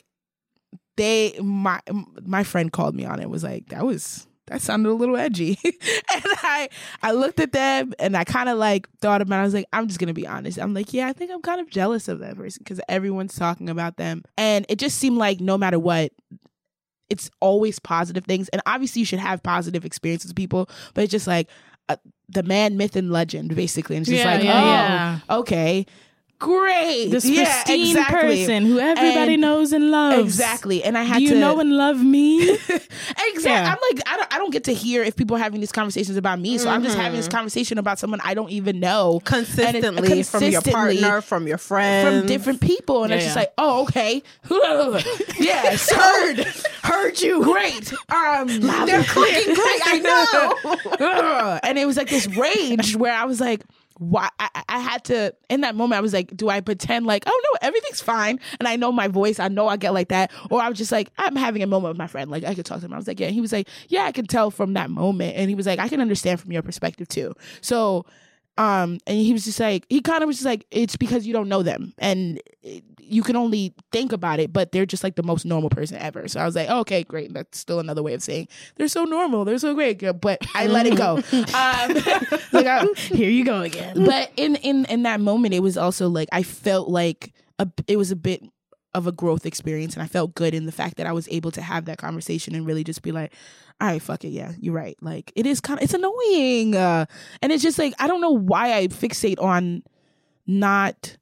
they my my friend called me on it and was like, that was that sounded a little edgy. And I I looked at them and I kind of like thought about it. I was like, I'm just gonna be honest. I'm like, yeah, I think I'm kind of jealous of that person because everyone's talking about them. And it just seemed like no matter what, it's always positive things. And obviously you should have positive experiences with people, but it's just like uh, the man, myth, and legend, basically. And it's just Yeah, like, yeah, oh, okay, great. This yeah, pristine exactly. person who everybody And- knows and loves. Exactly. And I had Do you to know and love me? exactly. Yeah. I'm like, I don't, I don't get to hear if people are having these conversations about me. So I'm just having this conversation about someone I don't even know. Consistently, And it- from your consistently partner, from your friends. from different people. And Yeah, it's just yeah. like, oh, okay. Yeah, heard. Heard you. Great. Um, they're clicking great. I know. And it was like this rage where I was like, why? I, I had to, in that moment, I was like, do I pretend like, oh no, everything's fine. And I know my voice. I know I get like that. Or I was just like, I'm having a moment with my friend. Like I could talk to him. I was like, yeah. And he was like, yeah, I can tell from that moment. And he was like, I can understand from your perspective too. So, um, and he was just like, he kind of was just like, it's because you don't know them. And it, you can only think about it, but they're just like the most normal person ever. So I was like, oh, okay, great. That's still another way of saying they're so normal. They're so great. But I let it go. Um, like I, Here you go again. But in, in, in that moment, it was also like, I felt like a, it was a bit of a growth experience. And I felt good in the fact that I was able to have that conversation and really just be like, all right, fuck it. Yeah, you're right. Like it is kind of, it's annoying. Uh, and it's just like, I don't know why I fixate on not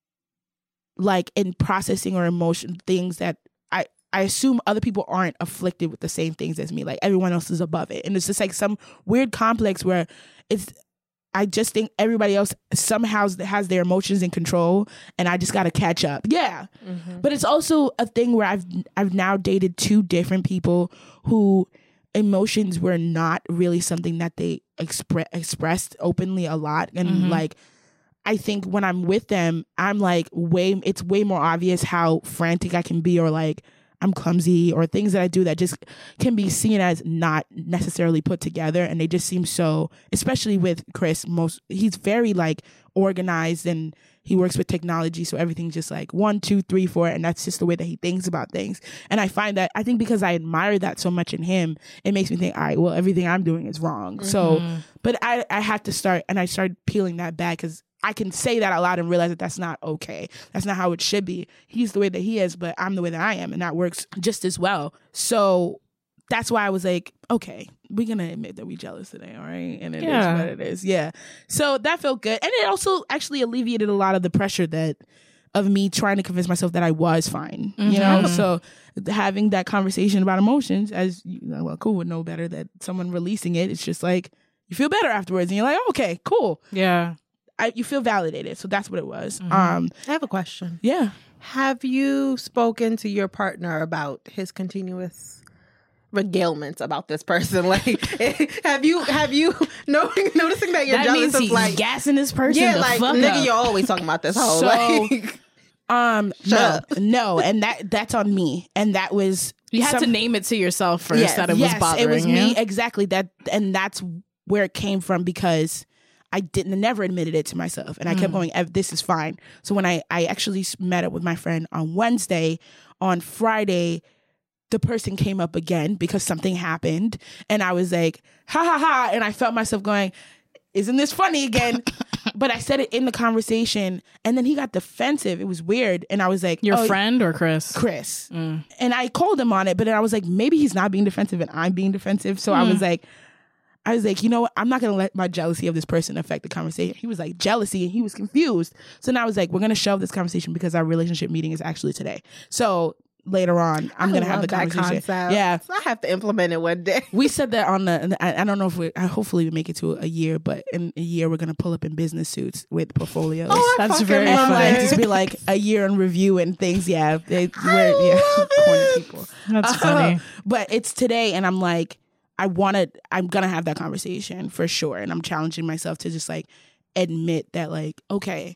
like in processing or emotion things that I, I assume other people aren't afflicted with the same things as me. Like everyone else is above it. And it's just like some weird complex where it's, I just think everybody else somehow has their emotions in control and I just got to catch up. Yeah. Mm-hmm. But it's also a thing where I've, I've now dated two different people who emotions were not really something that they expre- expressed openly a lot. And mm-hmm. like, I think when I'm with them, I'm like way, it's way more obvious how frantic I can be or like I'm clumsy or things that I do that just can be seen as not necessarily put together. And they just seem so, especially with Chris, most, he's very like organized and he works with technology. So everything's just like one, two, three, four. And that's just the way that he thinks about things. And I find that, I think because I admire that so much in him, it makes me think, all right, well, everything I'm doing is wrong. Mm-hmm. So, but I, I had to start, and I started peeling that back because I can say that out loud and realize that that's not okay. That's not how it should be. He's the way that he is, but I'm the way that I am. And that works just as well. So that's why I was like, okay, we're going to admit that we're jealous today. All right. And it yeah. is what it is. Yeah. So that felt good. And it also actually alleviated a lot of the pressure that of me trying to convince myself that I was fine, mm-hmm. you know? So having that conversation about emotions, as you know, well, cool would know better that someone releasing it, it's just like, you feel better afterwards. And you're like, oh, okay, cool. Yeah. I, you feel validated. So that's what it was. Mm-hmm. Um, I have a question. Yeah. Have you spoken to your partner about his continuous regalements about this person? Like, have you have you no, noticing that you're that jealous means of he's like gassing this person? Yeah, the like fuck nigga, up. you're always talking about this whole So, like. Um, Shut no, up. no, and that that's on me, and that was You had some, to name it to yourself first yes, that it yes, was bothering it was you. me exactly that, and that's where it came from because I didn't never admitted it to myself, and I kept going, "This is fine." So when I I actually met up with my friend on Wednesday, on Friday, the person came up again because something happened, and I was like, "Ha ha ha!" and I felt myself going, "Isn't this funny again?" But I said it in the conversation, and then he got defensive. It was weird, and I was like, Your oh, friend or Chris? Chris. Mm. And I called him on it, but then I was like, maybe he's not being defensive and I'm being defensive. So mm. I was like, I was like, you know what? I'm not going to let my jealousy of this person affect the conversation. He was like, jealousy, and he was confused. So now I was like, we're going to shelve this conversation because our relationship meeting is actually today. So later on, I'm going to have the conversation. Concept. Yeah. So I have to implement it one day. We said that on the, I, I don't know if we, hopefully we make it to a year, but in a year we're going to pull up in business suits with portfolios. Oh, That's fucking very love funny. it. Just be like a year in review and things. Yeah. They, we're, yeah, corny people. That's funny. But it's today, and I'm like, I want to, I'm going to have that conversation for sure. And I'm challenging myself to just like admit that, like, okay,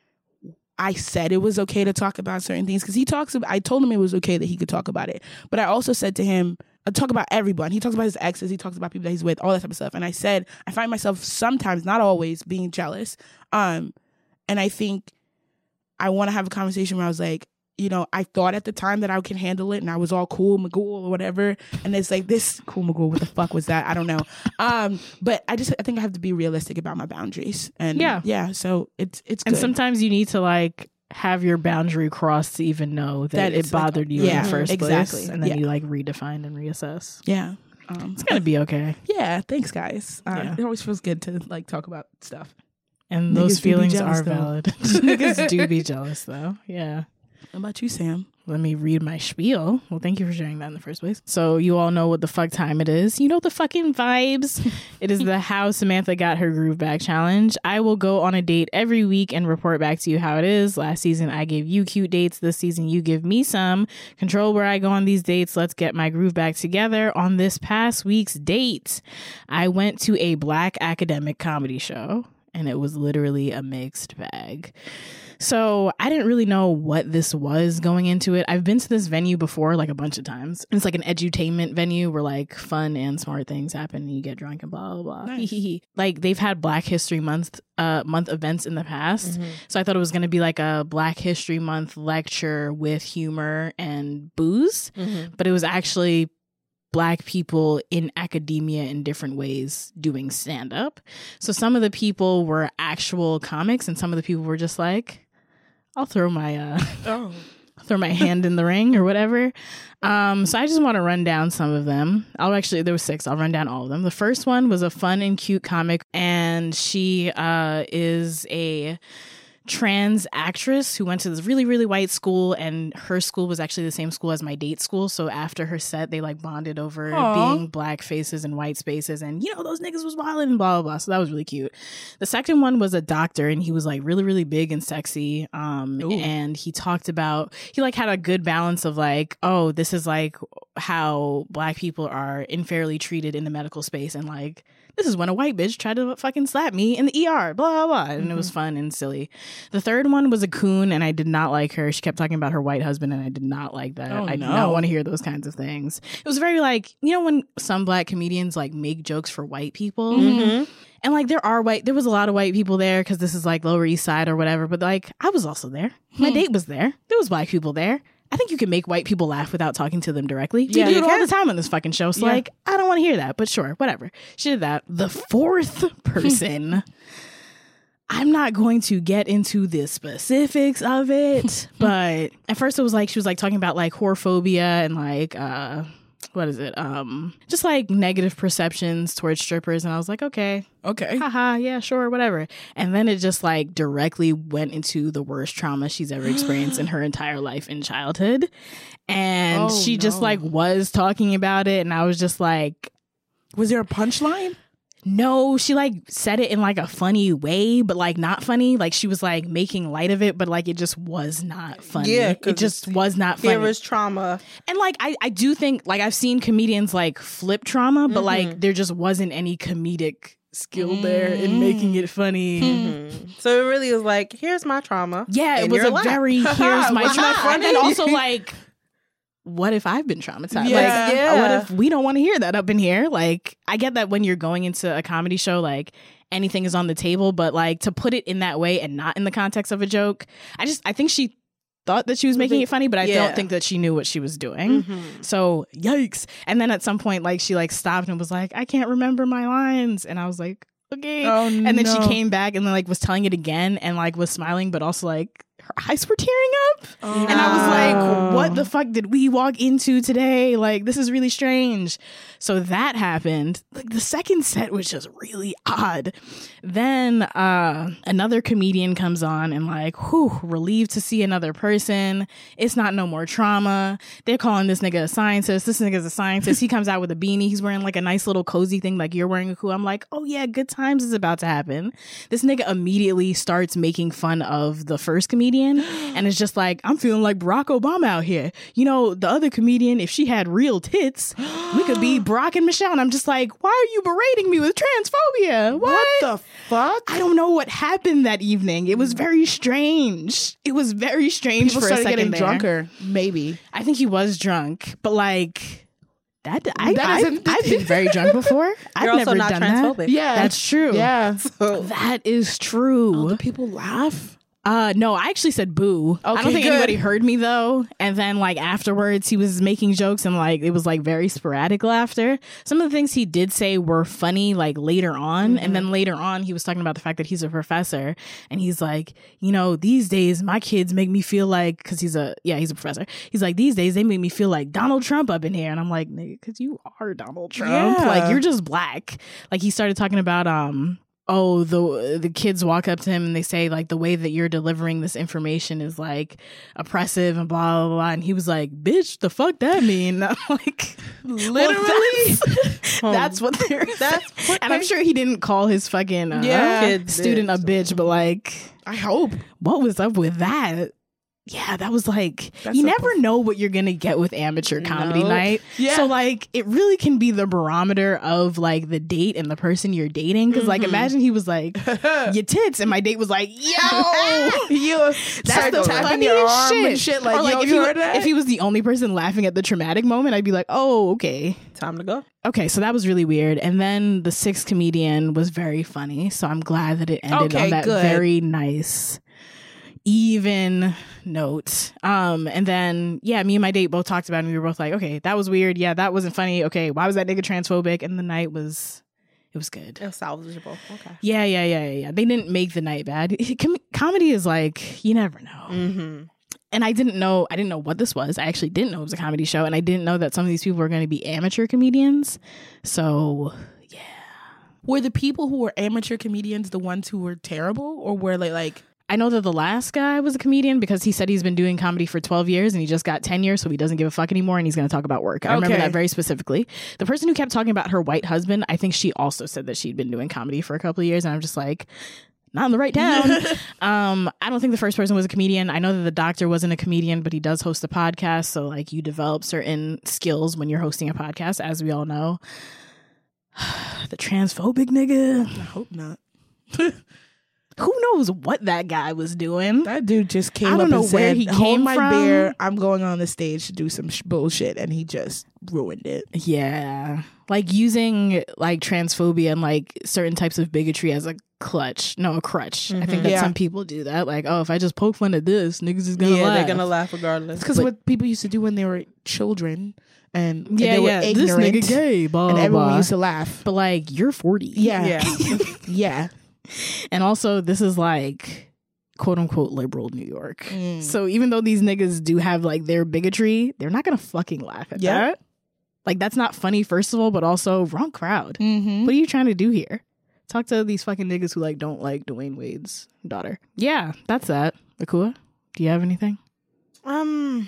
I said it was okay to talk about certain things because he talks about, I told him it was okay that he could talk about it. But I also said to him, I talk about everyone. He talks about his exes. He talks about people that he's with, all that type of stuff. And I said, I find myself sometimes, not always, being jealous. Um, and I think I want to have a conversation where I was like, you know, I thought at the time that I can handle it and I was all cool, Magoo or whatever. And it's like, this cool Magoo, what the fuck was that? I don't know. Um, but I just, I think I have to be realistic about my boundaries. And yeah, yeah so it's, it's good. And sometimes you need to like have your boundary crossed to even know that, That it it's like- bothered you yeah, in the first exactly. place. And then Yeah. you like redefine and reassess. Yeah. Um, It's going to be okay. yeah. Thanks, guys. Uh, Yeah. It always feels good to like talk about stuff. And Niggas those do be feelings jealous, are though. valid. Niggas do be jealous though. Yeah. What about you, Sam? Let me read my spiel. Well, thank you for sharing that in the first place. So you all know what the fuck time it is. You know the fucking vibes. It is the How Samantha Got Her Groove Back challenge. I will go on a date every week and report back to you how it is. Last season, I gave you cute dates. This season, you give me some. Control where I go on these dates. Let's get my groove back together. On this past week's date, I went to a Black academic comedy show, and it was literally a mixed bag. So I didn't really know what this was going into it. I've been to this venue before, like a bunch of times. It's like an edutainment venue where like fun and smart things happen and you get drunk and blah, blah, blah. Nice. Like they've had Black History Month uh, month events in the past. Mm-hmm. So I thought it was going to be like a Black History Month lecture with humor and booze. Mm-hmm. But it was actually Black people in academia in different ways doing stand-up. So some of the people were actual comics and some of the people were just like, I'll throw my uh, Oh. throw my hand in the ring or whatever. Um, so I just want to run down some of them. I'll actually, there were six. I'll run down all of them. The first one was a fun and cute comic, and she uh, is a trans actress who went to this really, really white school, and her school was actually the same school as my date school. So after her set, they like bonded over Aww. being Black faces and white spaces, and you know, those niggas was wilding and blah, blah, blah. So that was really cute. The second one was a doctor, and he was like really, really big and sexy. Um, Ooh. and he talked about, he like had a good balance of like, oh, this is like how Black people are unfairly treated in the medical space, and like, this is when a white bitch tried to fucking slap me in the E R, blah, blah, blah. And mm-hmm. it was fun and silly. The third one was a coon, and I did not like her. She kept talking about her white husband, and I did not like that. Oh, I did no. not want to hear those kinds of things. It was very like, you know, when some Black comedians like make jokes for white people. Mm-hmm. And like there are white, there was a lot of white people there because this is like Lower East Side or whatever. But like I was also there. My Hmm. date was there. There was Black people there. I think you can make white people laugh without talking to them directly. Yeah, you do you it all can. the time on this fucking show. So Yeah. like, I don't want to hear that, but sure, whatever. She did that. The fourth person, I'm not going to get into the specifics of it, but at first it was like, she was like talking about like whorephobia and like, uh, what is it? Um, just like negative perceptions towards strippers. And I was like, okay, Okay. haha, yeah, sure, whatever. And then it just like directly went into the worst trauma she's ever experienced in her entire life in childhood. And Oh, she just no. like was talking about it. And I was just like, Was there a punchline? no, she like said it in like a funny way, but like not funny. Like she was like making light of it, but like it just was not funny. Yeah, 'cause it just was not funny. There is trauma. And like I, I do think like I've seen comedians like flip trauma, but like there just wasn't any comedic skill there in making it funny. Mhm. So it really was like, here's my trauma. Yeah, it in was your a lap. very here's my Wasn't that trauma. And then funny? also like, what if I've been traumatized? Yeah. Like, Yeah. what if we don't want to hear that up in here? Like, I get that when you're going into a comedy show, like anything is on the table, but like to put it in that way and not in the context of a joke, I just I think she thought that she was making it funny, but I Yeah. don't think that she knew what she was doing. Mhm. So yikes. And then at some point, like she like stopped and was like, I can't remember my lines. And I was like, okay. Oh, And then no. she came back and then like was telling it again and like was smiling, but also like her eyes were tearing up. Oh. And I was like, what the fuck did we walk into today? Like, this is really strange. So that happened. Like the second set was just really odd. Then uh, another comedian comes on and like, whew, relieved to see another person. It's not no more trauma. They're calling this nigga a scientist. This nigga's a scientist. He comes out with a beanie. He's wearing like a nice little cozy thing like you're wearing a cool. I'm like, oh yeah, good times is about to happen. This nigga immediately starts making fun of the first comedian and it's just like, I'm feeling like Barack Obama out here. You know, the other comedian, if she had real tits, we could be Barack and Michelle. And I'm just like, why are you berating me with transphobia? What? What the fuck? I don't know what happened that evening. It was very strange. It was very strange People for a started second getting there. drunker. Maybe. I think he was drunk, but like that. I, That I, isn't- I've been very drunk before. I've You're also never not done transphobic. that. Yeah. That's true. Yeah. So That is true. Oh, do people laugh? Uh, no, I actually said boo. I Okay, don't think good. anybody heard me though. And then like afterwards, he was making jokes and like it was like very sporadic laughter. Some of the things he did say were funny like later on. Mm-hmm. And then later on, he was talking about the fact that he's a professor and he's like, you know, these days my kids make me feel like, cause he's a, yeah, he's a professor. He's like, these days they make me feel like Donald Trump up in here. And I'm like, nigga, cause you are Donald Trump. Yeah. Like you're just black. Like he started talking about, um, oh, the the kids walk up to him and they say like the way that you're delivering this information is like oppressive and blah blah blah, and he was like, "Bitch, the fuck that mean?" I'm like, Literally, that's, that's what they're. That's and I'm sure he didn't call his fucking uh, Yeah. Kid student bitch. a bitch, but like, I hope. what was up with that? Yeah, that was like, That's you a never perf- know what you're gonna get with amateur comedy No. night. Yeah. So like, it really can be the barometer of like the date and the person you're dating. Because like, Mhm. imagine he was like, your tits, and my date was like, yo. you That's start the tapping your funniest arm shit. and shit. Like, Or, like yo, if, you he, heard that? if he was the only person laughing at the traumatic moment, I'd be like, oh, okay. Time to go. Okay, so that was really weird. And then the sixth comedian was very funny. So I'm glad that it ended Okay, on that good. very nice, even note. Um, and then, yeah, me and my date both talked about it and we were both like, okay, that was weird. Yeah, that wasn't funny. Okay, why was that nigga transphobic? And the night was, it was good. It was salvageable. Okay. Yeah, yeah, yeah, yeah, yeah. They didn't make the night bad. Com- comedy is like, you never know. Mm-hmm. And I didn't know, I didn't know what this was. I actually didn't know it was a comedy show. And I didn't know that some of these people were going to be amateur comedians. So, yeah. Were the people who were amateur comedians the ones who were terrible, or were they like? I know that the last guy was a comedian because he said he's been doing comedy for twelve years and he just got ten years, so he doesn't give a fuck anymore and he's going to talk about work. I remember Okay. that very specifically. The person who kept talking about her white husband, I think she also said that she'd been doing comedy for a couple of years, and I'm just like, not in the right town. um, I don't think the first person was a comedian. I know that the doctor wasn't a comedian, but he does host a podcast, so like you develop certain skills when you're hosting a podcast, as we all know. The transphobic nigga. I hope not. Who knows what that guy was doing? That dude just came I up don't know and where said, he "Hold came my from." beer. I'm going on the stage to do some sh- bullshit," and he just ruined it. Yeah. Like using like transphobia and like certain types of bigotry as a clutch. No, a crutch. I think that Yeah. some people do that. Like, oh, if I just poke fun at this, niggas is gonna Yeah, laugh. they're gonna laugh regardless. It's because But- what people used to do when they were children, and, and Yeah, they were yeah. This ignorant, nigga gay, blah, and everyone blah. used to laugh. But like, you're forty. Yeah, Yeah. yeah. And also, this is like quote unquote liberal New York. Mm. So even though these niggas do have like their bigotry, they're not gonna fucking laugh at Yeah. that. Like, that's not funny, first of all, but also wrong crowd. Mm-hmm. What are you trying to do here? Talk to these fucking niggas who like don't like Dwayne Wade's daughter. Yeah, that's that. Akua, do you have anything? Um.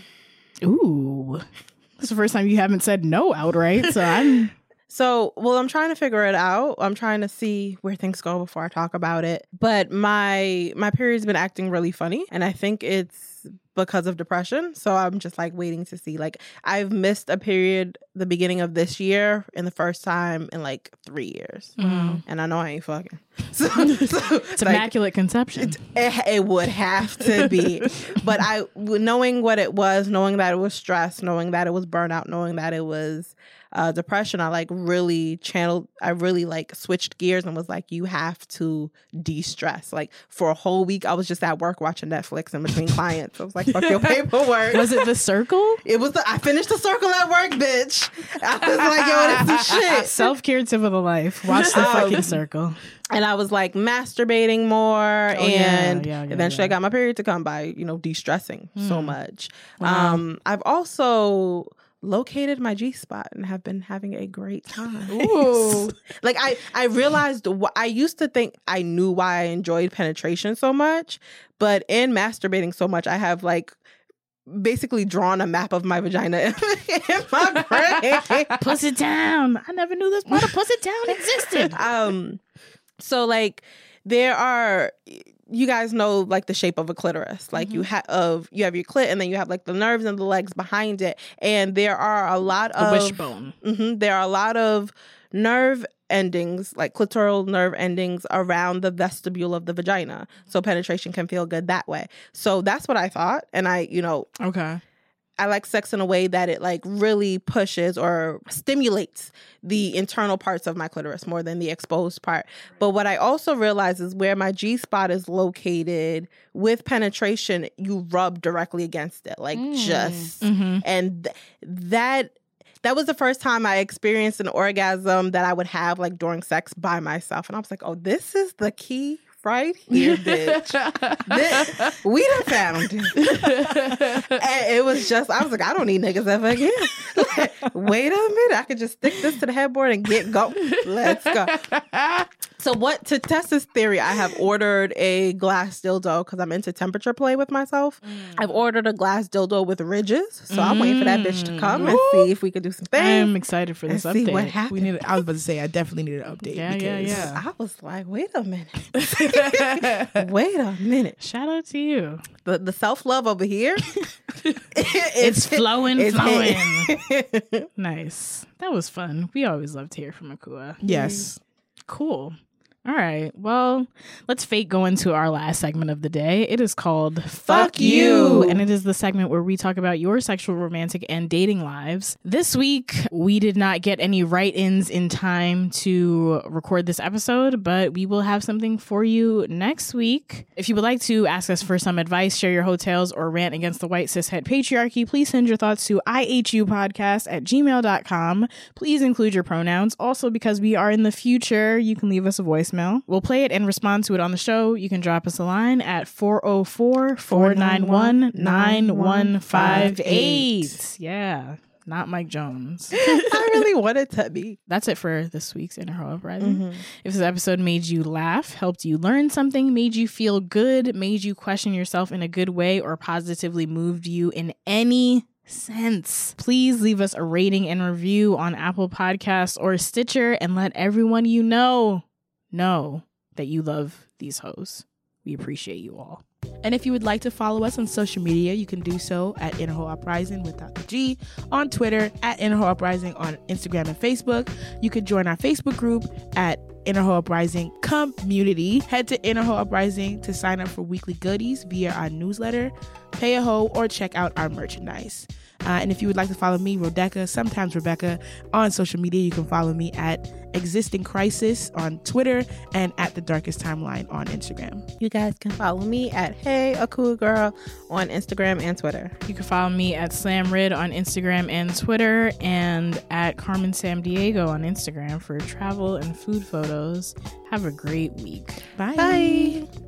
Ooh, it's the first time you haven't said no outright. So I'm So, well, I'm trying to figure it out. I'm trying to see where things go before I talk about it. But my my period's been acting really funny, and I think it's because of depression. So I'm just like waiting to see. Like, I've missed a period the beginning of this year and the first time in like three years. Wow. And I know I ain't fucking. So, so it's immaculate conception. It, it would have to be. But I, knowing what it was, knowing that it was stress, knowing that it was burnout, knowing that it was uh, depression, I like really channeled, I really like switched gears and was like, you have to de-stress. Like for a whole week, I was just at work watching Netflix in between clients. I was like, fuck your paperwork. Was it The Circle? It was the, I finished the circle at work, bitch. I was like, yo, this is shit. Self-care tip of the life. Watch The Um, fucking Circle. And I was like masturbating more, Oh, yeah, and yeah, yeah, eventually yeah. I got my period to come by, you know, de-stressing so Hmm. much. Wow. Um, I've also located my G spot and have been having a great time. Ooh. Like I, I realized wh- I used to think I knew why I enjoyed penetration so much, but in masturbating so much, I have like basically drawn a map of my vagina in my brain. Puss it down. I never knew this part of Puss it down existed. um so like there are, you guys know like the shape of a clitoris, like you have of you have your clit and then you have like the nerves and the legs behind it, and there are a lot The of wishbone. Mhm, there are a lot of nerve endings, like clitoral nerve endings around the vestibule of the vagina, so penetration can feel good that way. So that's what I thought, and I you know Okay. I like sex in a way that it like really pushes or stimulates the internal parts of my clitoris more than the exposed part. But what I also realize is where my G spot is located with penetration, you rub directly against it, like just, Mm-hmm. and th- that, that was the first time I experienced an orgasm that I would have like during sex by myself. And I was like, oh, this is the key right here, bitch. This, we done found it. And it was just, I was like, I don't need niggas ever again. Like, wait a minute, I could just stick this to the headboard and get go. Let's go. So what, to test this theory, I have ordered a glass dildo because I'm into temperature play with myself. Mm. I've ordered a glass dildo with ridges. So mm. I'm waiting for that bitch to come and see if we could do some things. I'm excited for this and update. See what happens. We need. I was about to say, I definitely need an update. Yeah, yeah, yeah. I was like, wait a minute. Wait a minute. Shout out to you. The the self-love over here. It's flowing, it's flowing. Nice. That was fun. We always love to hear from Akua. Yes. Cool. All right. Well, let's fake go into our last segment of the day. It is called Fuck You. And it is the segment where we talk about your sexual, romantic, and dating lives. This week, we did not get any write-ins in time to record this episode, but we will have something for you next week. If you would like to ask us for some advice, share your hotels, or rant against the white cishet patriarchy, please send your thoughts to I H U podcast at gmail dot com. Please include your pronouns. Also, because we are in the future, you can leave us a voicemail. We'll play it and respond to it on the show. You can drop us a line at four oh four, four nine one, nine one five eight. Yeah, not Mike Jones. I really wanted to be. That's it for this week's Inner Hoe Uprising. Mm-hmm. If this episode made you laugh, helped you learn something, made you feel good, made you question yourself in a good way, or positively moved you in any sense, please leave us a rating and review on Apple Podcasts or Stitcher and let everyone you know know that you love these hoes. We appreciate you all. And if you would like to follow us on social media, you can do so at Inner Hoe Uprising without the G, on Twitter, at Inner Hoe Uprising on Instagram and Facebook. You could join our Facebook group at Inner Hoe Uprising Community. Head to Inner Hoe Uprising to sign up for weekly goodies via our newsletter, pay a hoe, or check out our merchandise. Uh, and if you would like to follow me, Rodeka, sometimes Rebecca, on social media, you can follow me at Existing Crisis on Twitter and at The Darkest Timeline on Instagram. You guys can follow me at Hey Akua Girl on Instagram and Twitter. You can follow me at SlamRid on Instagram and Twitter, and at Carmen Sam Diego on Instagram for travel and food photos. Have a great week. Bye. Bye.